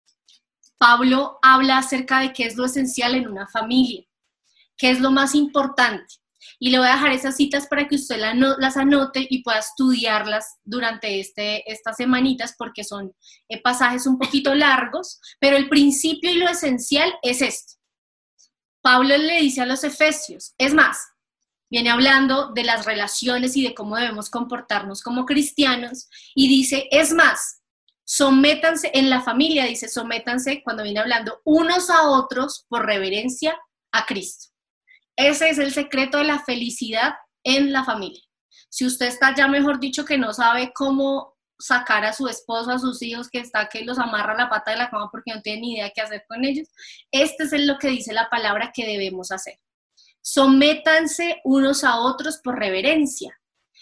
Pablo habla acerca de qué es lo esencial en una familia, qué es lo más importante. Y le voy a dejar esas citas para que usted las anote y pueda estudiarlas durante este, estas semanitas, porque son eh, pasajes un poquito largos, pero el principio y lo esencial es esto. Pablo le dice a los efesios, es más, viene hablando de las relaciones y de cómo debemos comportarnos como cristianos, y dice, es más, sométanse, en la familia dice, sométanse, cuando viene hablando, unos a otros por reverencia a Cristo. Ese es el secreto de la felicidad en la familia. Si usted está ya, mejor dicho, que no sabe cómo sacar a su esposo, a sus hijos, que está que los amarra a la pata de la cama porque no tiene ni idea qué hacer con ellos, este es lo que dice la palabra que debemos hacer. Sométanse unos a otros por reverencia.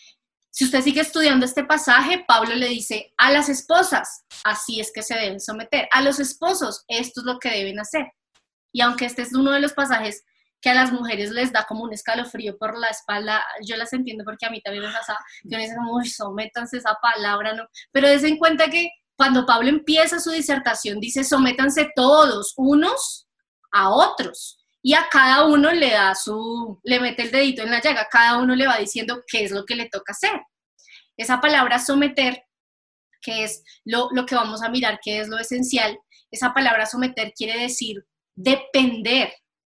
Si usted sigue estudiando este pasaje, Pablo le dice a las esposas, así es que se deben someter. A los esposos, esto es lo que deben hacer. Y aunque este es uno de los pasajes que a las mujeres les da como un escalofrío por la espalda, yo las entiendo porque a mí también me pasa, que uno dice como, uy, sométanse, esa palabra, ¿no? Pero des en cuenta que cuando Pablo empieza su disertación, dice, sométanse todos, unos a otros. Y a cada uno le da su, le mete el dedito en la llaga, cada uno le va diciendo qué es lo que le toca hacer. Esa palabra someter, que es lo, lo que vamos a mirar, que es lo esencial, esa palabra someter quiere decir depender,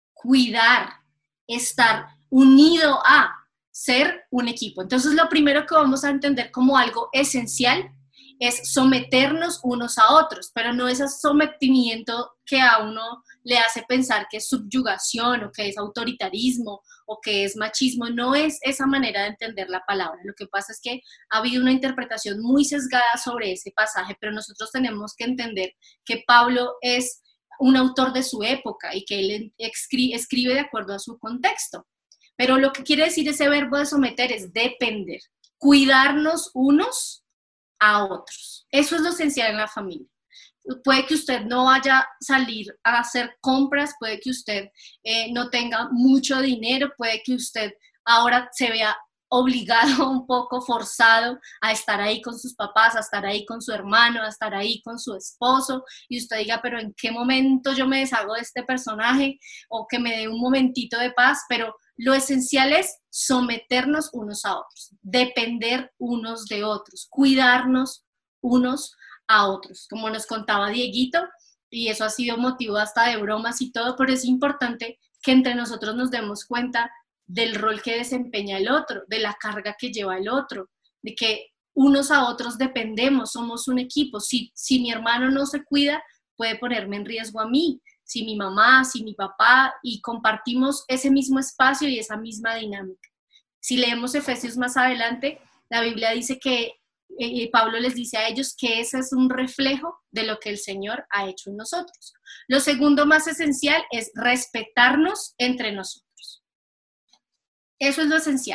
cuidar, estar unido a, ser un equipo. Entonces lo primero que vamos a entender como algo esencial es someternos unos a otros, pero no ese sometimiento que a uno le hace pensar que es subyugación o que es autoritarismo o que es machismo. No es esa manera de entender la palabra. Lo que pasa es que ha habido una interpretación muy sesgada sobre ese pasaje, pero nosotros tenemos que entender que Pablo es un autor de su época y que él escribe, escribe de acuerdo a su contexto. Pero lo que quiere decir ese verbo de someter es depender, cuidarnos unos a otros. Eso es lo esencial en la familia. Puede que usted no vaya a salir a hacer compras, puede que usted eh, no tenga mucho dinero, puede que usted ahora se vea obligado, un poco forzado a estar ahí con sus papás, a estar ahí con su hermano, a estar ahí con su esposo, y usted diga, pero ¿en qué momento yo me deshago de este personaje? O que me dé un momentito de paz, pero lo esencial es someternos unos a otros, depender unos de otros, cuidarnos unos a otros, como nos contaba Dieguito, y eso ha sido motivo hasta de bromas y todo, pero es importante que entre nosotros nos demos cuenta del rol que desempeña el otro, de la carga que lleva el otro, de que unos a otros dependemos, somos un equipo. Si, si mi hermano no se cuida, puede ponerme en riesgo a mí, si mi mamá, si mi papá, y compartimos ese mismo espacio y esa misma dinámica. Si leemos Efesios más adelante, la Biblia dice que eh, Pablo les dice a ellos que ese es un reflejo de lo que el Señor ha hecho en nosotros. Lo segundo más esencial es respetarnos entre nosotros. Eso es lo esencial.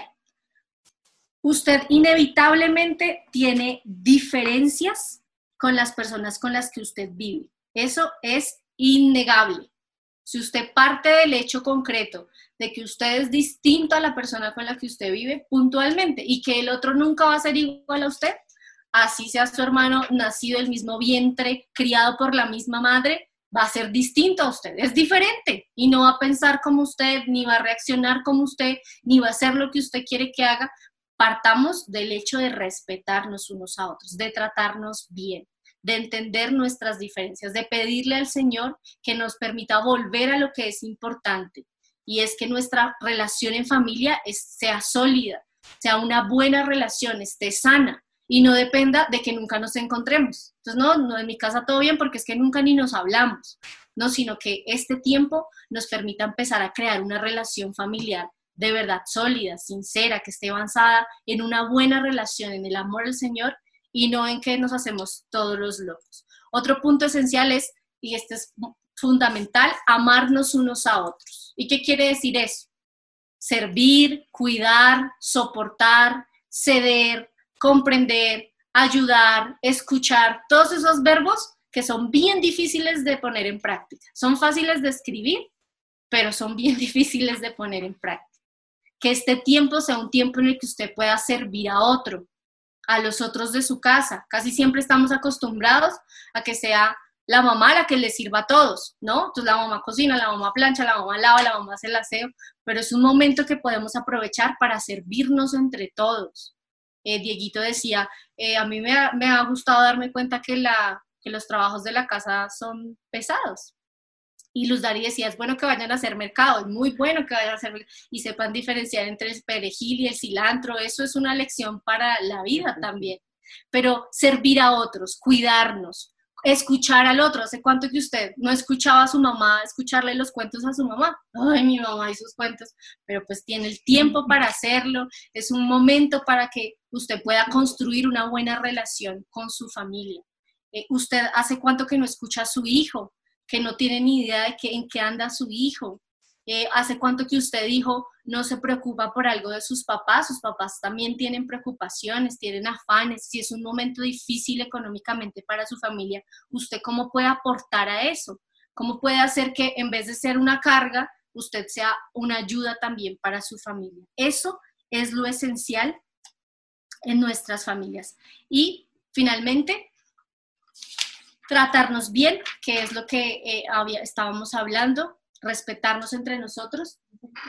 Usted inevitablemente tiene diferencias con las personas con las que usted vive. Eso es innegable. Si usted parte del hecho concreto de que usted es distinto a la persona con la que usted vive puntualmente y que el otro nunca va a ser igual a usted, así sea su hermano nacido del mismo vientre, criado por la misma madre, va a ser distinto a usted, es diferente y no va a pensar como usted, ni va a reaccionar como usted, ni va a hacer lo que usted quiere que haga. Partamos del hecho de respetarnos unos a otros, de tratarnos bien, de entender nuestras diferencias, de pedirle al Señor que nos permita volver a lo que es importante, y es que nuestra relación en familia es, sea sólida, sea una buena relación, esté sana, y no dependa de que nunca nos encontremos. Entonces, no, no, en mi casa todo bien porque es que nunca ni nos hablamos, no, sino que este tiempo nos permita empezar a crear una relación familiar de verdad sólida, sincera, que esté avanzada en una buena relación, en el amor al Señor, y no en que nos hacemos todos los locos. Otro punto esencial es, y este es fundamental, amarnos unos a otros. ¿Y qué quiere decir eso? Servir, cuidar, soportar, ceder, comprender, ayudar, escuchar, todos esos verbos que son bien difíciles de poner en práctica. Son fáciles de escribir, pero son bien difíciles de poner en práctica. Que este tiempo sea un tiempo en el que usted pueda servir a otro, a los otros de su casa. Casi siempre estamos acostumbrados a que sea la mamá la que le sirva a todos, ¿no? Entonces la mamá cocina, la mamá plancha, la mamá lava, la mamá hace el aseo, pero es un momento que podemos aprovechar para servirnos entre todos. Eh, Dieguito decía, eh, a mí me ha, me ha gustado darme cuenta que, la, que los trabajos de la casa son pesados. Y Luz Dari decía, es bueno que vayan a hacer mercado, es muy bueno que vayan a hacer mercado, y sepan diferenciar entre el perejil y el cilantro. Eso es una lección para la vida también. Pero servir a otros, cuidarnos, escuchar al otro. ¿Hace cuánto que usted no escuchaba a su mamá, escucharle los cuentos a su mamá? Ay, mi mamá y sus cuentos. Pero pues tiene el tiempo para hacerlo. Es un momento para que usted pueda construir una buena relación con su familia. Eh, ¿Usted hace cuánto que no escucha a su hijo? Que no tiene ni idea de que, en qué anda su hijo. Eh, ¿Hace cuánto que usted dijo no se preocupa por algo de sus papás? Sus papás también tienen preocupaciones, tienen afanes. Si es un momento difícil económicamente para su familia, ¿usted cómo puede aportar a eso? ¿Cómo puede hacer que en vez de ser una carga, usted sea una ayuda también para su familia? Eso es lo esencial en nuestras familias. Y finalmente, tratarnos bien, que es lo que eh, había, estábamos hablando, respetarnos entre nosotros,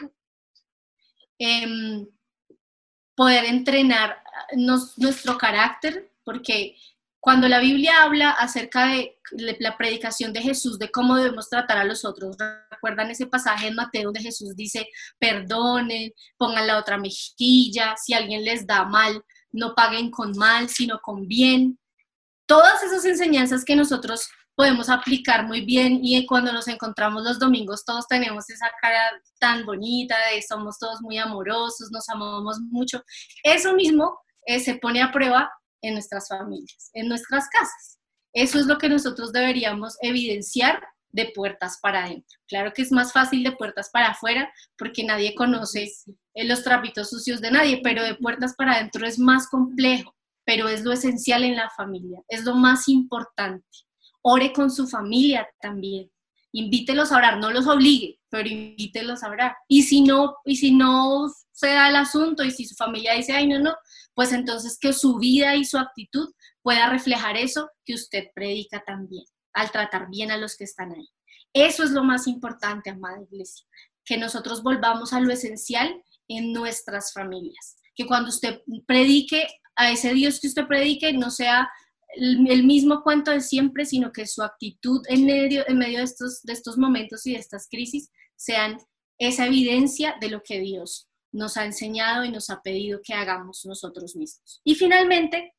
eh, poder entrenar nos, nuestro carácter, porque cuando la Biblia habla acerca de la predicación de Jesús, de cómo debemos tratar a los otros, ¿recuerdan ese pasaje en Mateo donde Jesús dice, perdonen, pongan la otra mejilla, si alguien les da mal, no paguen con mal, sino con bien? Todas esas enseñanzas que nosotros podemos aplicar muy bien, y cuando nos encontramos los domingos todos tenemos esa cara tan bonita de somos todos muy amorosos, nos amamos mucho. Eso mismo eh, se pone a prueba en nuestras familias, en nuestras casas. Eso es lo que nosotros deberíamos evidenciar de puertas para adentro. Claro que es más fácil de puertas para afuera porque nadie conoce eh, los trapitos sucios de nadie, pero de puertas para adentro es más complejo. Pero es lo esencial en la familia, es lo más importante. Ore con su familia también, invítelos a orar, no los obligue, pero invítelos a orar. Y si no, y si no se da el asunto, y si su familia dice, ay, no, no, pues entonces que su vida y su actitud pueda reflejar eso que usted predica también, al tratar bien a los que están ahí. Eso es lo más importante, amada iglesia, que nosotros volvamos a lo esencial en nuestras familias. Que cuando usted predique a ese Dios que usted predique, no sea el, el mismo cuento de siempre, sino que su actitud en medio, en medio de, estos, de estos momentos y de estas crisis sean esa evidencia de lo que Dios nos ha enseñado y nos ha pedido que hagamos nosotros mismos. Y finalmente,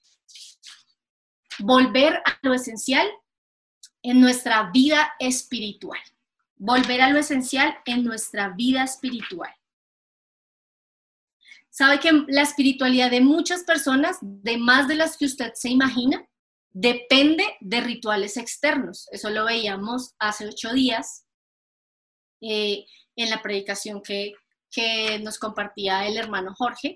volver a lo esencial en nuestra vida espiritual. Volver a lo esencial en nuestra vida espiritual. ¿Sabe que la espiritualidad de muchas personas, de más de las que usted se imagina, depende de rituales externos? Eso lo veíamos hace ocho días eh, en la predicación que, que nos compartía el hermano Jorge.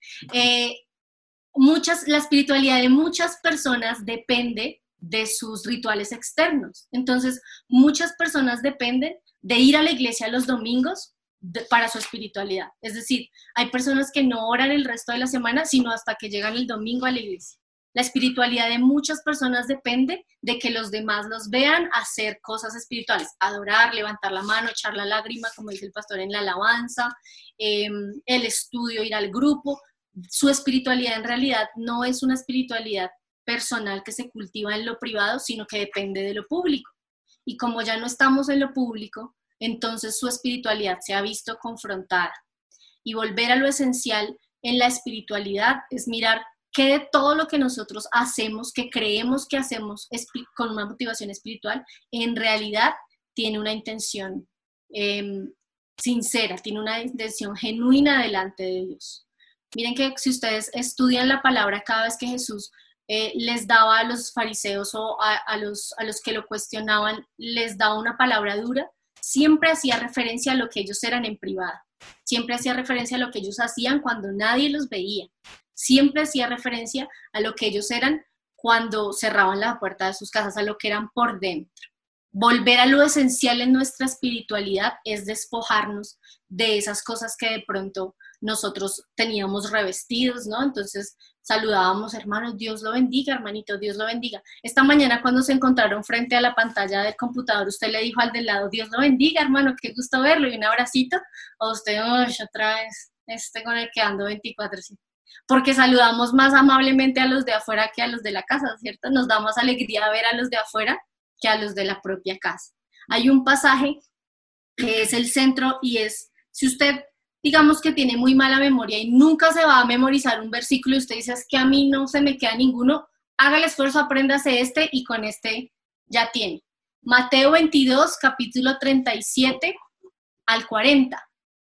Eh, muchas, la espiritualidad de muchas personas depende de sus rituales externos. Entonces, muchas personas dependen de ir a la iglesia los domingos de, para su espiritualidad. Es decir, hay personas que no oran el resto de la semana, sino hasta que llegan el domingo a la iglesia. La espiritualidad de muchas personas depende de que los demás los vean hacer cosas espirituales, adorar, levantar la mano, echar la lágrima, como dice el pastor en la alabanza, eh, el estudio, ir al grupo. Su espiritualidad en realidad no es una espiritualidad personal que se cultiva en lo privado, sino que depende de lo público. Y como ya no estamos en lo público, entonces su espiritualidad se ha visto confrontada. Y volver a lo esencial en la espiritualidad es mirar qué de todo lo que nosotros hacemos, que creemos que hacemos con una motivación espiritual, en realidad tiene una intención eh, sincera, tiene una intención genuina delante de Dios. Miren que si ustedes estudian la palabra cada vez que Jesús Eh, les daba a los fariseos o a, a, los, a los que lo cuestionaban, les daba una palabra dura, siempre hacía referencia a lo que ellos eran en privado, siempre hacía referencia a lo que ellos hacían cuando nadie los veía, siempre hacía referencia a lo que ellos eran cuando cerraban la puerta de sus casas, a lo que eran por dentro. Volver a lo esencial en nuestra espiritualidad es despojarnos de esas cosas que de pronto nosotros teníamos revestidos, ¿no? Entonces saludábamos, hermanos, Dios lo bendiga, hermanito, Dios lo bendiga. Esta mañana cuando se encontraron frente a la pantalla del computador, usted le dijo al del lado, Dios lo bendiga, hermano, qué gusto verlo, y un abracito, o usted, uy, otra vez, este con el que ando veinticuatro siete. Porque saludamos más amablemente a los de afuera que a los de la casa, ¿cierto? Nos da más alegría ver a los de afuera que a los de la propia casa. Hay un pasaje que es el centro y es, si usted, digamos que tiene muy mala memoria y nunca se va a memorizar un versículo y usted dice, es que a mí no se me queda ninguno, haga el esfuerzo, apréndase este y con este ya tiene. Mateo veintidós, capítulo treinta y siete al cuarenta.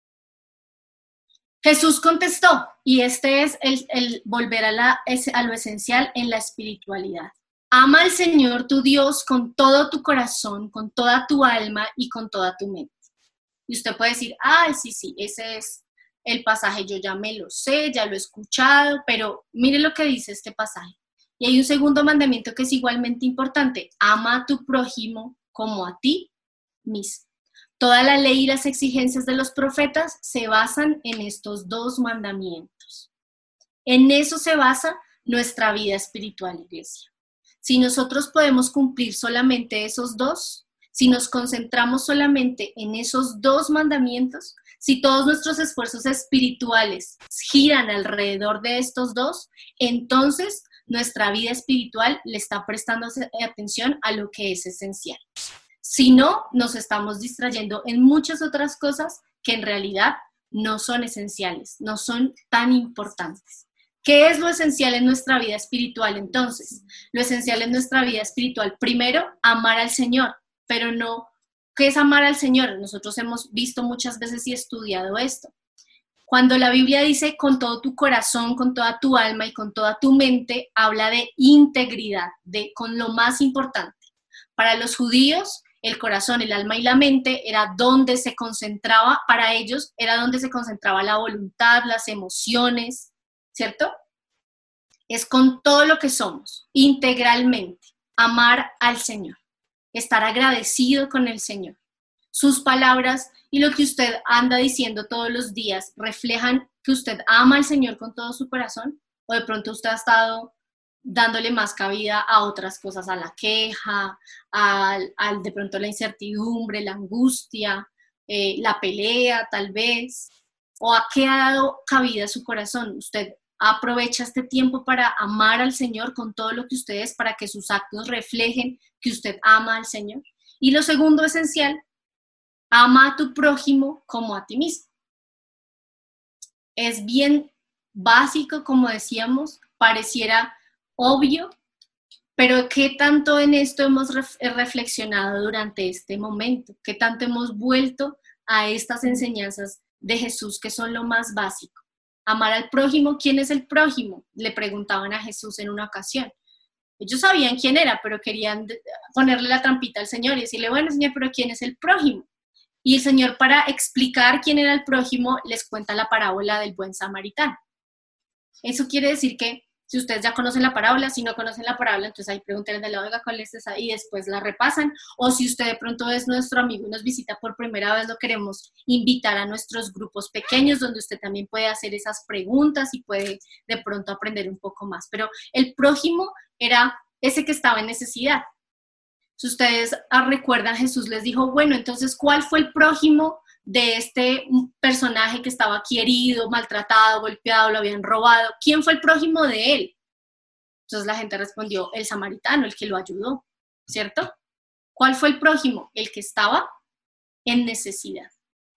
Jesús contestó, y este es el, el volver a, la, a lo esencial en la espiritualidad. Ama al Señor tu Dios con todo tu corazón, con toda tu alma y con toda tu mente. Y usted puede decir, ah, sí, sí, ese es el pasaje, yo ya me lo sé, ya lo he escuchado, pero mire lo que dice este pasaje. Y hay un segundo mandamiento que es igualmente importante, ama a tu prójimo como a ti mismo. Toda la ley y las exigencias de los profetas se basan en estos dos mandamientos. En eso se basa nuestra vida espiritual, iglesia. Si nosotros podemos cumplir solamente esos dos, si nos concentramos solamente en esos dos mandamientos, si todos nuestros esfuerzos espirituales giran alrededor de estos dos, entonces nuestra vida espiritual le está prestando atención a lo que es esencial. Si no, nos estamos distrayendo en muchas otras cosas que en realidad no son esenciales, no son tan importantes. ¿Qué es lo esencial en nuestra vida espiritual entonces? Lo esencial en nuestra vida espiritual, primero, amar al Señor, pero no, ¿qué es amar al Señor? Nosotros hemos visto muchas veces y estudiado esto. Cuando la Biblia dice con todo tu corazón, con toda tu alma y con toda tu mente, habla de integridad, de con lo más importante. Para los judíos, el corazón, el alma y la mente era donde se concentraba, para ellos era donde se concentraba la voluntad, las emociones, ¿cierto? Es con todo lo que somos, integralmente, amar al Señor, estar agradecido con el Señor. Sus palabras y lo que usted anda diciendo todos los días reflejan que usted ama al Señor con todo su corazón, o de pronto usted ha estado dándole más cabida a otras cosas, a la queja, al, al de pronto la incertidumbre, la angustia, eh, la pelea tal vez, o a qué ha dado cabida a su corazón. Usted aprovecha este tiempo para amar al Señor con todo lo que usted es, para que sus actos reflejen que usted ama al Señor. Y lo segundo esencial, ama a tu prójimo como a ti mismo. es bien básico, como decíamos, pareciera obvio, pero ¿qué tanto en esto hemos reflexionado durante este momento? ¿Qué tanto hemos vuelto a estas enseñanzas de Jesús que son lo más básico? Amar al prójimo. ¿Quién es el prójimo? Le preguntaban a Jesús en una ocasión. Ellos sabían quién era, pero querían ponerle la trampita al Señor y decirle, bueno, Señor, pero ¿quién es el prójimo? Y el Señor, para explicar quién era el prójimo, les cuenta la parábola del buen samaritano. Eso quiere decir que si ustedes ya conocen la parábola, si no conocen la parábola, entonces ahí pregúntenle de la oiga cuál es esa y después la repasan. O si usted de pronto es nuestro amigo y nos visita por primera vez, lo queremos invitar a nuestros grupos pequeños donde usted también puede hacer esas preguntas y puede de pronto aprender un poco más. Pero el prójimo era ese que estaba en necesidad. Si ustedes recuerdan, Jesús les dijo, bueno, entonces, ¿cuál fue el prójimo de este personaje que estaba aquí herido, maltratado, golpeado, lo habían robado? ¿Quién fue el prójimo de él? Entonces la gente respondió, el samaritano, el que lo ayudó, ¿cierto? ¿Cuál fue el prójimo? El que estaba en necesidad.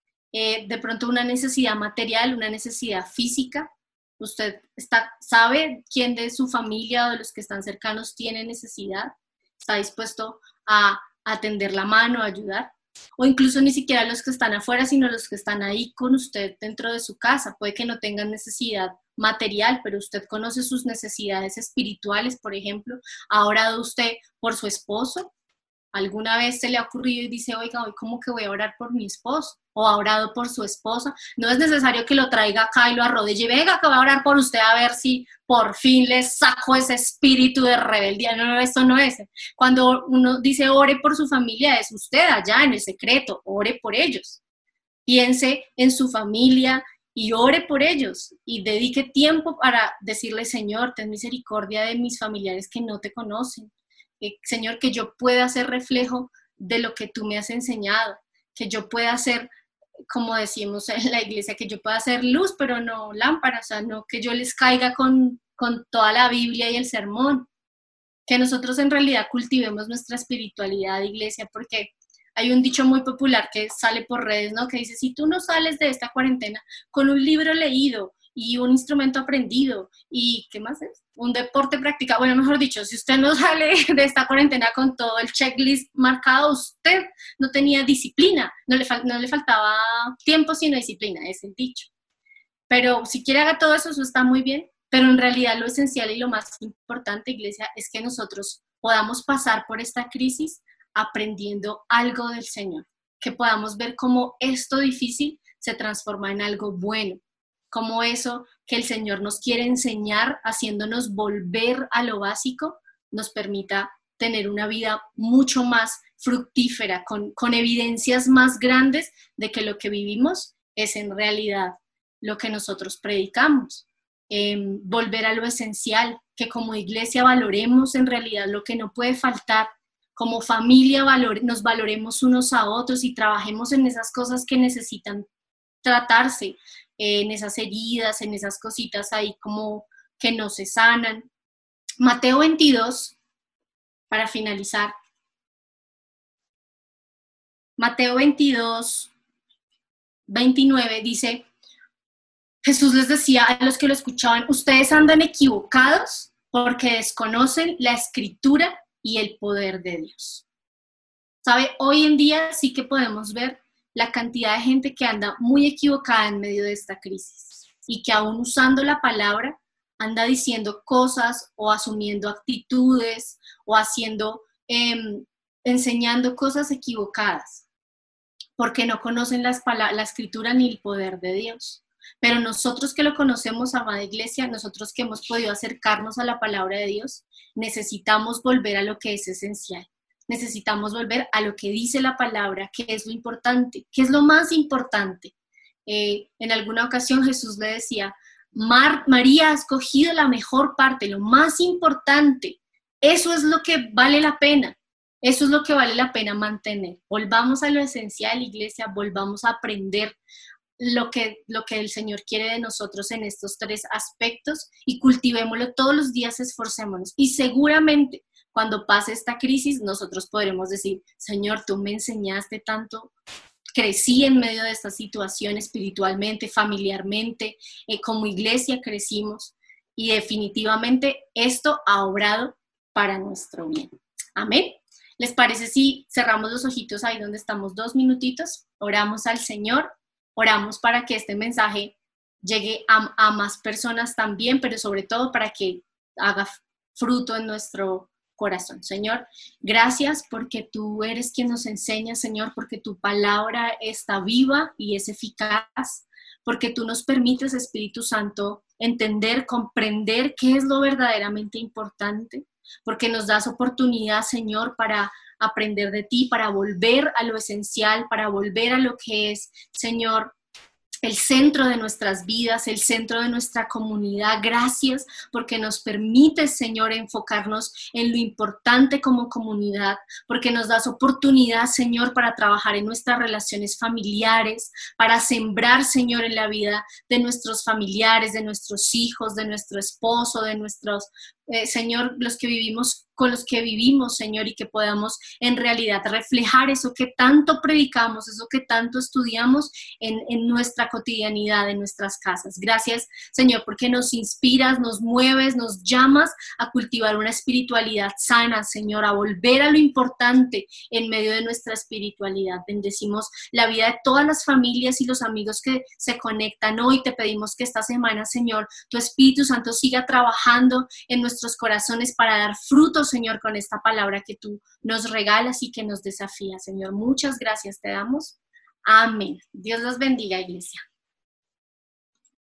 Eh, de pronto una necesidad material, una necesidad física. Usted está, sabe quién de su familia o de los que están cercanos tiene necesidad. Está dispuesto a, a tender la mano, a ayudar. O incluso ni siquiera los que están afuera, sino los que están ahí con usted dentro de su casa. Puede que no tengan necesidad material, pero usted conoce sus necesidades espirituales, por ejemplo. ¿Ha orado usted por su esposo? ¿Alguna vez se le ha ocurrido y dice, oiga, hoy cómo que voy a orar por mi esposo? ¿O ha orado por su esposa? No es necesario que lo traiga acá y lo arrodille. Venga, que voy a orar por usted a ver si por fin le saco ese espíritu de rebeldía. No, no, esto no es. Cuando uno dice ore por su familia, es usted allá en el secreto, ore por ellos. Piense en su familia y ore por ellos. Y dedique tiempo para decirle, Señor, ten misericordia de mis familiares que no te conocen. Eh, Señor, que yo pueda ser reflejo de lo que tú me has enseñado, que yo pueda ser, como decimos en la iglesia, que yo pueda ser luz, pero no lámpara, o sea, no que yo les caiga con, con toda la Biblia y el sermón, que nosotros en realidad cultivemos nuestra espiritualidad, iglesia, porque hay un dicho muy popular que sale por redes, ¿no? Que dice, si tú no sales de esta cuarentena con un libro leído y un instrumento aprendido y, ¿qué más es? Un deporte practicado. Bueno, mejor dicho, si usted no sale de esta cuarentena con todo el checklist marcado, usted no tenía disciplina, no le, fal- no le faltaba tiempo sino disciplina, es el dicho. Pero si quiere haga todo eso, eso está muy bien, pero en realidad lo esencial y lo más importante, iglesia, es que nosotros podamos pasar por esta crisis aprendiendo algo del Señor, que podamos ver cómo esto difícil se transforma en algo bueno, como eso que el Señor nos quiere enseñar, haciéndonos volver a lo básico, nos permita tener una vida mucho más fructífera, con, con evidencias más grandes de que lo que vivimos es en realidad lo que nosotros predicamos. Eh, volver a lo esencial, que como iglesia valoremos en realidad lo que no puede faltar, como familia valore, nos valoremos unos a otros y trabajemos en esas cosas que necesitan tratarse, en esas heridas, en esas cositas ahí como que no se sanan. Mateo veintidós, para finalizar. Mateo veintidós, veintinueve dice, Jesús les decía a los que lo escuchaban, ustedes andan equivocados porque desconocen la Escritura y el poder de Dios. ¿Sabe? Hoy en día sí que podemos ver la cantidad de gente que anda muy equivocada en medio de esta crisis y que aún usando la palabra anda diciendo cosas o asumiendo actitudes o haciendo, eh, enseñando cosas equivocadas porque no conocen las palabras, la Escritura ni el poder de Dios. Pero nosotros que lo conocemos, amada iglesia, nosotros que hemos podido acercarnos a la palabra de Dios, necesitamos volver a lo que es esencial. Necesitamos volver a lo que dice la palabra, que es lo importante, que es lo más importante. Eh, en alguna ocasión Jesús le decía, Mar, María ha escogido la mejor parte, lo más importante. Eso es lo que vale la pena, eso es lo que vale la pena mantener. Volvamos a lo esencial, iglesia, volvamos a aprender lo que, lo que el Señor quiere de nosotros en estos tres aspectos y cultivémoslo todos los días, esforcémonos. Y seguramente cuando pase esta crisis, nosotros podremos decir, Señor, tú me enseñaste tanto crecí en medio de esta situación espiritualmente, familiarmente, eh, como iglesia crecimos y definitivamente esto ha obrado para nuestro bien. Amén. ¿Les parece si cerramos los ojitos ahí donde estamos dos minutitos? Oramos al Señor, oramos para que este mensaje llegue a, a más personas también, pero sobre todo para que haga fruto en nuestro corazón. Señor, gracias porque tú eres quien nos enseña, Señor, porque tu palabra está viva y es eficaz, porque tú nos permites, Espíritu Santo, entender, comprender qué es lo verdaderamente importante, porque nos das oportunidad, Señor, para aprender de ti, para volver a lo esencial, para volver a lo que es, Señor, el centro de nuestras vidas, el centro de nuestra comunidad. Gracias porque nos permites, Señor, enfocarnos en lo importante como comunidad, porque nos das oportunidad, Señor, para trabajar en nuestras relaciones familiares, para sembrar, Señor, en la vida de nuestros familiares, de nuestros hijos, de nuestro esposo, de nuestros, eh, Señor, los que vivimos con los que vivimos, Señor, y que podamos en realidad reflejar eso que tanto predicamos, eso que tanto estudiamos en, en nuestra cotidianidad, en nuestras casas. Gracias, Señor, porque nos inspiras, nos mueves, nos llamas a cultivar una espiritualidad sana, Señor, a volver a lo importante en medio de nuestra espiritualidad. Bendecimos la vida de todas las familias y los amigos que se conectan hoy. Te pedimos que esta semana, Señor, tu Espíritu Santo siga trabajando en nuestros corazones para dar frutos, Señor, con esta palabra que tú nos regalas y que nos desafía. Señor, muchas gracias te damos. Amén. Dios los bendiga, iglesia.